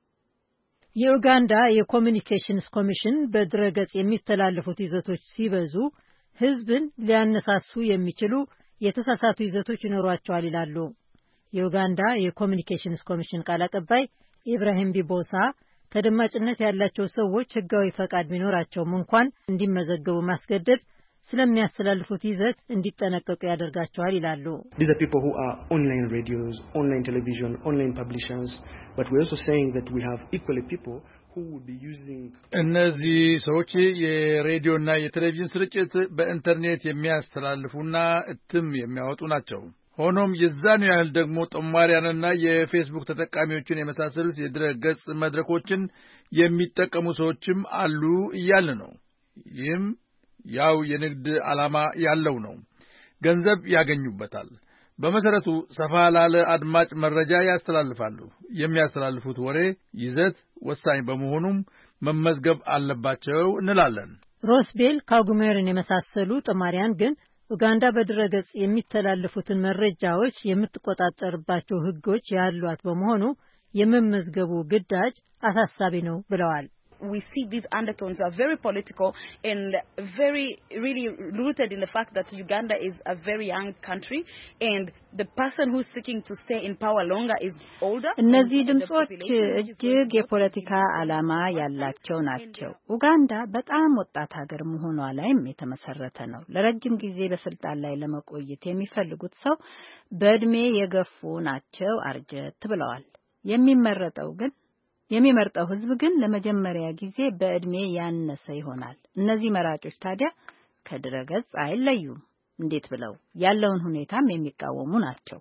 የኡጋንዳ የኮሚኒኬሽንስ ኮሚሽን በድረገጽ የሚተላለፉት ይዘቶች ሲበዙ ህዝብን ሊያነሳሱ የሚችሉ የተሳሳቱ ይዘቶች ይኖሯቸዋል ይላሉ። የኡጋንዳ የኮሚኒኬሽንስ ኮሚሽን ቃል አቀባይ ኢብራሂም ቢቦሳ ተደማጭነት ያላቸው ሰዎች ህጋዊ ፈቃድ ቢኖራቸውም እንኳን እንዲመዘገቡ ማስገደድ ስለሚያስተላልፉት ይዘት እንዲጠነቀቁ ያደርጋቸዋል ይላሉ። These are people who are online radios, online television, online publishers, but we're also saying that we have equally people who will be using እነዚህ ሰዎች የሬዲዮና የቴሌቪዥን ስርጭት በኢንተርኔት የሚያስተላልፉና እትም የሚያወጡ ናቸው። ሆኖም የዛን ያህል ደግሞ ጦማሪያንና የፌስቡክ ተጠቃሚዎችን የመሳሰሉት የድረ-ገጽ መድረኮችን የሚጠቀሙ ሰዎችም አሉ እያለ ነው። ይህም ያው የንግድ ዓላማ ያለው ነው። ገንዘብ ያገኙበታል። በመሰረቱ ሰፋ ላለ አድማጭ መረጃ ያስተላልፋሉ። የሚያስተላልፉት ወሬ ይዘት ወሳኝ በመሆኑም መመዝገብ አለባቸው እንላለን። ሮስቤል ካጉሜርን የመሳሰሉ ጦማሪያን ግን ኡጋንዳ በድረገጽ የሚተላለፉትን መረጃዎች የምትቆጣጠርባቸው ህጎች ያሏት በመሆኑ የመመዝገቡ ግዳጅ አሳሳቢ ነው ብለዋል። We see these undertones are very political and very really rooted in the fact that Uganda is a very young country and the person who's seeking to stay in power longer is older. እነዚህ ድምጾች እጅግ የፖለቲካ ዓላማ ያላቸው ናቸው። ኡጋንዳ በጣም ወጣት ሀገር መሆኗ ላይም የተመሰረተ ነው። ለረጅም ጊዜ በስልጣን ላይ ለመቆየት የሚፈልጉት ሰው በእድሜ የገፉ ናቸው አርጀት ብለዋል። የሚመረጠው ግን የሚመርጠው ህዝብ ግን ለመጀመሪያ ጊዜ በእድሜ ያነሰ ይሆናል። እነዚህ መራጮች ታዲያ ከድረገጽ አይለዩም። እንዴት ብለው ያለውን ሁኔታም የሚቃወሙ ናቸው።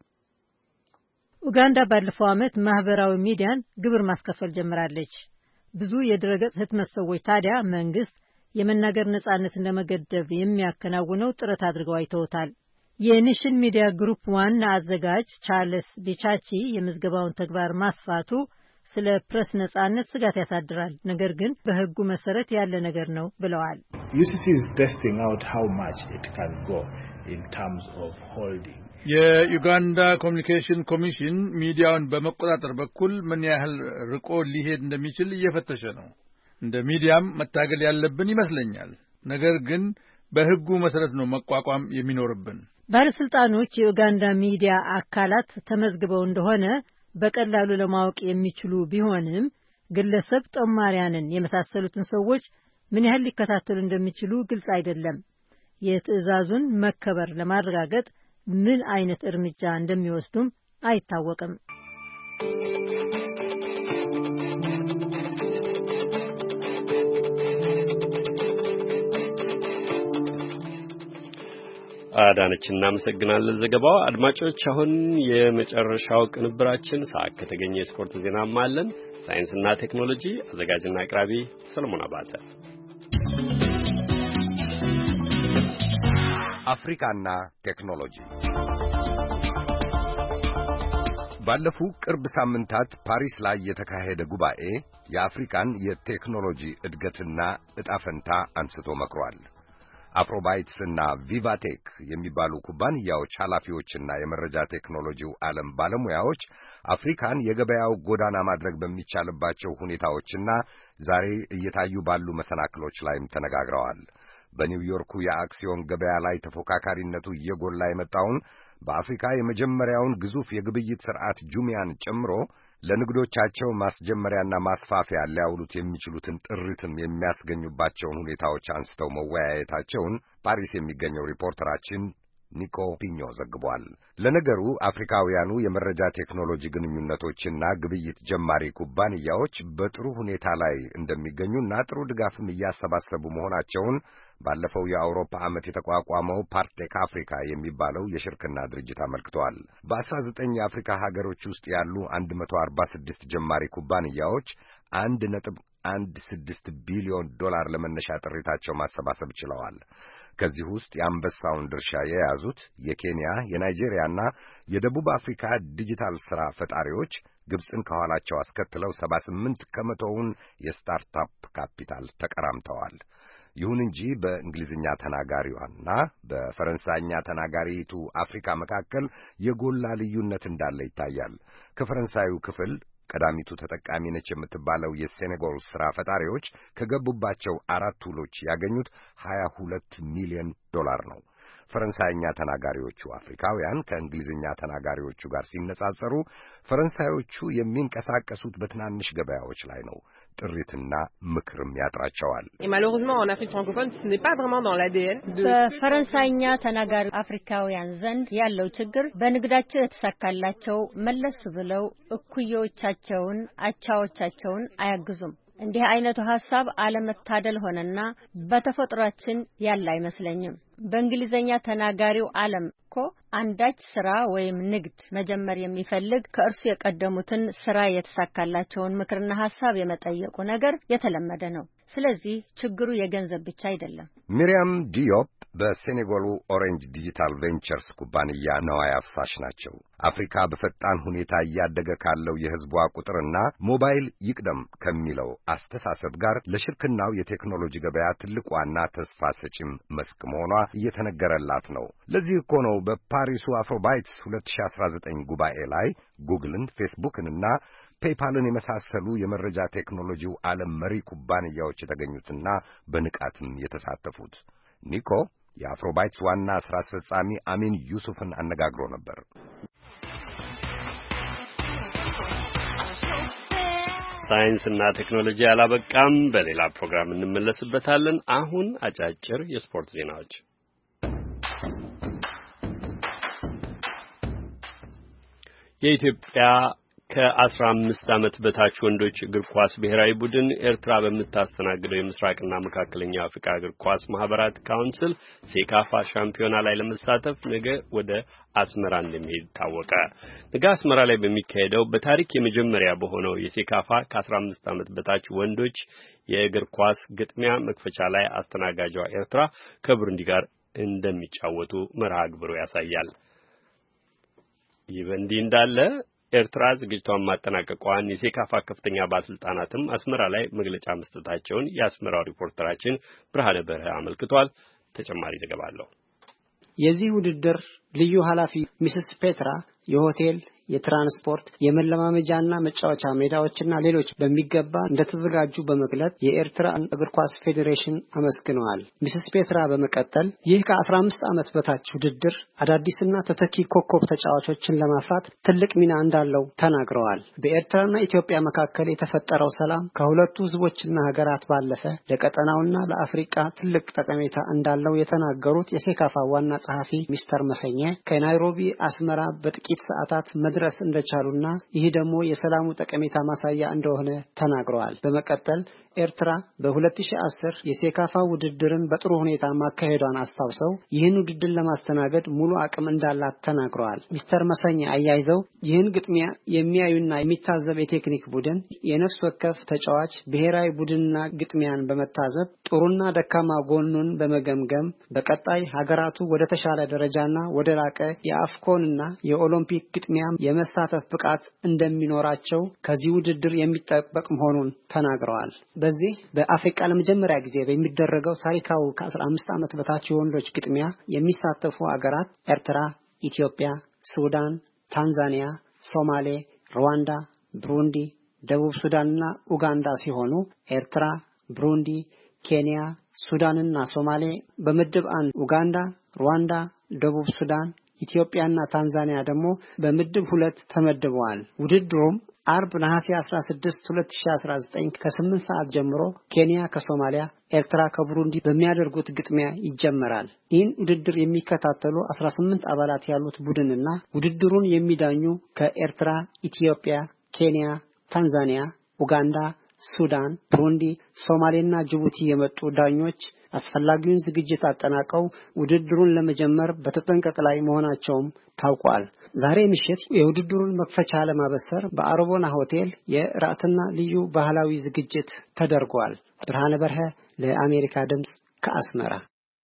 ኡጋንዳ ባለፈው ዓመት ማህበራዊ ሚዲያን ግብር ማስከፈል ጀምራለች። ብዙ የድረገጽ ህትመት ሰዎች ታዲያ መንግስት የመናገር ነጻነትን ለመገደብ የሚያከናውነው ጥረት አድርገው አይተውታል። የኔሽን ሚዲያ ግሩፕ ዋና አዘጋጅ ቻርልስ ቢቻቺ የምዝገባውን ተግባር ማስፋቱ ስለ ፕሬስ ነጻነት ስጋት ያሳድራል፣ ነገር ግን በህጉ መሰረት ያለ ነገር ነው ብለዋል። U C C is testing out how much it can go in terms of holding. የዩጋንዳ ኮሚኒኬሽን ኮሚሽን ሚዲያውን በመቆጣጠር በኩል ምን ያህል ርቆ ሊሄድ እንደሚችል እየፈተሸ ነው። እንደ ሚዲያም መታገል ያለብን ይመስለኛል። ነገር ግን በህጉ መሰረት ነው መቋቋም የሚኖርብን። ባለስልጣኖች የዩጋንዳ ሚዲያ አካላት ተመዝግበው እንደሆነ በቀላሉ ለማወቅ የሚችሉ ቢሆንም ግለሰብ ጦማሪያንን የመሳሰሉትን ሰዎች ምን ያህል ሊከታተሉ እንደሚችሉ ግልጽ አይደለም። የትዕዛዙን መከበር ለማረጋገጥ ምን አይነት እርምጃ እንደሚወስዱም አይታወቅም። አዳነች እናመሰግናለን ዘገባው። አድማጮች አሁን የመጨረሻው ቅንብራችን ሰዓት ከተገኘ የስፖርት ዜናም አለን። ሳይንስና ቴክኖሎጂ አዘጋጅና አቅራቢ ሰለሞን አባተ። አፍሪካና ቴክኖሎጂ ባለፉ ቅርብ ሳምንታት ፓሪስ ላይ የተካሄደ ጉባኤ የአፍሪካን የቴክኖሎጂ እድገትና ዕጣ ፈንታ አንስቶ መክሯል። አፍሮባይትስ እና ቪቫቴክ የሚባሉ ኩባንያዎች ኃላፊዎችና የመረጃ ቴክኖሎጂው ዓለም ባለሙያዎች አፍሪካን የገበያው ጎዳና ማድረግ በሚቻልባቸው ሁኔታዎችና ዛሬ እየታዩ ባሉ መሰናክሎች ላይም ተነጋግረዋል። በኒውዮርኩ የአክሲዮን ገበያ ላይ ተፎካካሪነቱ እየጎላ የመጣውን በአፍሪካ የመጀመሪያውን ግዙፍ የግብይት ሥርዓት ጁሚያን ጨምሮ ለንግዶቻቸው ማስጀመሪያና ማስፋፊያ ሊያውሉት የሚችሉትን ጥሪትም የሚያስገኙባቸውን ሁኔታዎች አንስተው መወያየታቸውን ፓሪስ የሚገኘው ሪፖርተራችን ኒኮ ፒኞ ዘግቧል። ለነገሩ አፍሪካውያኑ የመረጃ ቴክኖሎጂ ግንኙነቶችና ግብይት ጀማሪ ኩባንያዎች በጥሩ ሁኔታ ላይ እንደሚገኙና ጥሩ ድጋፍም እያሰባሰቡ መሆናቸውን ባለፈው የአውሮፓ ዓመት የተቋቋመው ፓርቴክ አፍሪካ የሚባለው የሽርክና ድርጅት አመልክቷል። በአስራ ዘጠኝ የአፍሪካ ሀገሮች ውስጥ ያሉ አንድ መቶ አርባ ስድስት ጀማሪ ኩባንያዎች አንድ ነጥብ አንድ ስድስት ቢሊዮን ዶላር ለመነሻ ጥሪታቸው ማሰባሰብ ችለዋል። ከዚህ ውስጥ የአንበሳውን ድርሻ የያዙት የኬንያ፣ የናይጄሪያና የደቡብ አፍሪካ ዲጂታል ሥራ ፈጣሪዎች ግብፅን ከኋላቸው አስከትለው ሰባ ስምንት ከመቶውን የስታርታፕ ካፒታል ተቀራምተዋል። ይሁን እንጂ በእንግሊዝኛ ተናጋሪዋና በፈረንሳይኛ ተናጋሪቱ አፍሪካ መካከል የጎላ ልዩነት እንዳለ ይታያል። ከፈረንሳዩ ክፍል ቀዳሚቱ ተጠቃሚ ነች የምትባለው የሴኔጋል ሥራ ፈጣሪዎች ከገቡባቸው አራት ውሎች ያገኙት ሀያ ሁለት ሚሊዮን ዶላር ነው። ፈረንሳይኛ ተናጋሪዎቹ አፍሪካውያን ከእንግሊዝኛ ተናጋሪዎቹ ጋር ሲነጻጸሩ ፈረንሳዮቹ የሚንቀሳቀሱት በትናንሽ ገበያዎች ላይ ነው። ጥሪትና ምክርም ያጥራቸዋል። በፈረንሳይኛ ተናጋሪ አፍሪካውያን ዘንድ ያለው ችግር በንግዳቸው የተሳካላቸው መለስ ብለው እኩዮቻቸውን፣ አቻዎቻቸውን አያግዙም። እንዲህ አይነቱ ሐሳብ አለመታደል ሆነና በተፈጥሯችን ያለ አይመስለኝም። በእንግሊዘኛ ተናጋሪው ዓለም እኮ አንዳች ስራ ወይም ንግድ መጀመር የሚፈልግ ከእርሱ የቀደሙትን ስራ የተሳካላቸውን ምክርና ሐሳብ የመጠየቁ ነገር የተለመደ ነው። ስለዚህ ችግሩ የገንዘብ ብቻ አይደለም። ሚሪያም ዲዮፕ በሴኔጋሉ ኦሬንጅ ዲጂታል ቬንቸርስ ኩባንያ ነዋይ አፍሳሽ ናቸው። አፍሪካ በፈጣን ሁኔታ እያደገ ካለው የሕዝቧ ቁጥርና ሞባይል ይቅደም ከሚለው አስተሳሰብ ጋር ለሽርክናው የቴክኖሎጂ ገበያ ትልቋና ተስፋ ሰጪም መስክ መሆኗ እየተነገረላት ነው። ለዚህ እኮ ነው በፓሪሱ አፍሮባይትስ ሁለት ሺህ አስራ ዘጠኝ ጉባኤ ላይ ጉግልን፣ ፌስቡክንና ፔይፓልን የመሳሰሉ የመረጃ ቴክኖሎጂው ዓለም መሪ ኩባንያዎች የተገኙትና በንቃትም የተሳተፉት። ኒኮ የአፍሮባይትስ ዋና ሥራ አስፈጻሚ አሚን ዩሱፍን አነጋግሮ ነበር። ሳይንስና ቴክኖሎጂ አላበቃም፣ በሌላ ፕሮግራም እንመለስበታለን። አሁን አጫጭር የስፖርት ዜናዎች። የኢትዮጵያ ከአስራ አምስት ዓመት በታች ወንዶች እግር ኳስ ብሔራዊ ቡድን ኤርትራ በምታስተናግደው የምስራቅና መካከለኛው አፍሪካ እግር ኳስ ማህበራት ካውንስል ሴካፋ ሻምፒዮና ላይ ለመሳተፍ ነገ ወደ አስመራ እንደሚሄድ ታወቀ። ነገ አስመራ ላይ በሚካሄደው በታሪክ የመጀመሪያ በሆነው የሴካፋ ከአስራ አምስት ዓመት በታች ወንዶች የእግር ኳስ ግጥሚያ መክፈቻ ላይ አስተናጋጇ ኤርትራ ከቡሩንዲ ጋር እንደሚጫወቱ መርሃ ግብሩ ያሳያል። ይህ በእንዲህ እንዳለ ኤርትራ ዝግጅቷን ማጠናቀቋን የሴካፋ ከፍተኛ ባለስልጣናትም አስመራ ላይ መግለጫ መስጠታቸውን የአስመራው ሪፖርተራችን ብርሃነ በርሀ አመልክቷል። ተጨማሪ ዘገባ አለው። የዚህ ውድድር ልዩ ኃላፊ ሚስስ ፔትራ የሆቴል፣ የትራንስፖርት፣ የመለማመጃና መጫወቻ ሜዳዎችና ሌሎች በሚገባ እንደተዘጋጁ በመግለጽ የኤርትራ እግር ኳስ ፌዴሬሽን አመስግነዋል። ሚስስ ፔትራ በመቀጠል ይህ ከአስራ አምስት ዓመት በታች ውድድር አዳዲስና ተተኪ ኮከብ ተጫዋቾችን ለማፍራት ትልቅ ሚና እንዳለው ተናግረዋል። በኤርትራና ኢትዮጵያ መካከል የተፈጠረው ሰላም ከሁለቱ ሕዝቦችና ሀገራት ባለፈ ለቀጠናውና ለአፍሪካ ትልቅ ጠቀሜታ እንዳለው የተናገሩት የሴካፋ ዋና ጸሐፊ ሚስተር መሰኘ ከናይሮቢ አስመራ በጥቂት ሰዓታት መድረስ እንደቻሉና ይህ ደግሞ የሰላሙ ጠቀሜታ ማሳያ እንደሆነ ተናግረዋል። በመቀጠል ኤርትራ በሁለት ሺህ አስር የሴካፋ ውድድርን በጥሩ ሁኔታ ማካሄዷን አስታውሰው ይህን ውድድር ለማስተናገድ ሙሉ አቅም እንዳላት ተናግረዋል። ሚስተር መሰኘ አያይዘው ይህን ግጥሚያ የሚያዩና የሚታዘብ የቴክኒክ ቡድን የነፍስ ወከፍ ተጫዋች ብሔራዊ ቡድንና ግጥሚያን በመታዘብ ጥሩና ደካማ ጎኑን በመገምገም በቀጣይ ሀገራቱ ወደ ተሻለ ደረጃና ወደ ላቀ የአፍኮንና የኦሎምፒክ ግጥሚያ የመሳተፍ ብቃት እንደሚኖራቸው ከዚህ ውድድር የሚጠበቅ መሆኑን ተናግረዋል። በዚህ በአፍሪካ ለመጀመሪያ ጊዜ በሚደረገው ታሪካው ከአስራ አምስት ዓመት በታች የወንዶች ግጥሚያ የሚሳተፉ አገራት ኤርትራ፣ ኢትዮጵያ፣ ሱዳን፣ ታንዛኒያ፣ ሶማሌ፣ ሩዋንዳ፣ ብሩንዲ፣ ደቡብ ሱዳንና ኡጋንዳ ሲሆኑ ኤርትራ፣ ብሩንዲ፣ ኬንያ፣ ሱዳንና ሶማሌ በምድብ አንድ፣ ኡጋንዳ፣ ሩዋንዳ፣ ደቡብ ሱዳን፣ ኢትዮጵያና ታንዛኒያ ደግሞ በምድብ ሁለት ተመድበዋል። ውድድሩም አርብ ነሐሴ አስራ ስድስት ሁለት ሺህ አስራ ዘጠኝ ከስምንት ሰዓት ጀምሮ ኬንያ ከሶማሊያ፣ ኤርትራ ከቡሩንዲ በሚያደርጉት ግጥሚያ ይጀመራል። ይህን ውድድር የሚከታተሉ አስራ ስምንት አባላት ያሉት ቡድንና ውድድሩን የሚዳኙ ከኤርትራ፣ ኢትዮጵያ፣ ኬንያ፣ ታንዛኒያ፣ ኡጋንዳ፣ ሱዳን፣ ብሩንዲ፣ ሶማሌና ጅቡቲ የመጡ ዳኞች አስፈላጊውን ዝግጅት አጠናቀው ውድድሩን ለመጀመር በተጠንቀቅ ላይ መሆናቸውም ታውቋል። ዛሬ ምሽት የውድድሩን መክፈቻ ለማበሰር በአሮቦና ሆቴል የራትና ልዩ ባህላዊ ዝግጅት ተደርጓል። ብርሃነ በርሀ ለአሜሪካ ድምጽ ከአስመራ።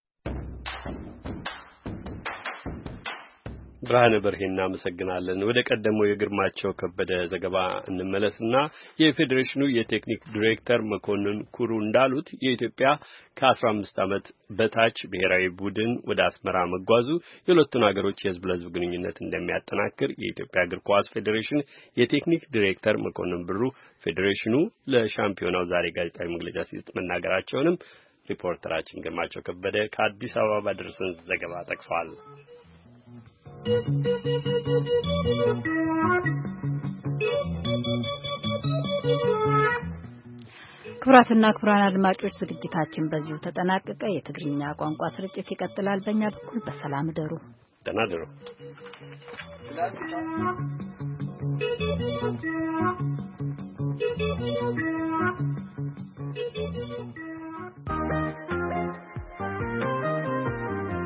ብርሃነ በርሄና መሰግናለን። ወደ ቀደመው የግርማቸው ከበደ ዘገባ እንመለስና የፌዴሬሽኑ የቴክኒክ ዲሬክተር መኮንን ኩሩ እንዳሉት የኢትዮጵያ ከአስራ አምስት ዓመት በታች ብሔራዊ ቡድን ወደ አስመራ መጓዙ የሁለቱን ሀገሮች የህዝብ ለህዝብ ግንኙነት እንደሚያጠናክር የኢትዮጵያ እግር ኳስ ፌዴሬሽን የቴክኒክ ዲሬክተር መኮንን ብሩ ፌዴሬሽኑ ለሻምፒዮናው ዛሬ ጋዜጣዊ መግለጫ ሲሰጥ መናገራቸውንም ሪፖርተራችን ግርማቸው ከበደ ከአዲስ አበባ ባደረሰን ዘገባ ጠቅሷል። ክቡራትና ክቡራን አድማጮች ዝግጅታችን በዚሁ ተጠናቀቀ። የትግርኛ ቋንቋ ስርጭት ይቀጥላል። በእኛ በኩል በሰላም ደሩ። ደህና ደሩ። Thank you.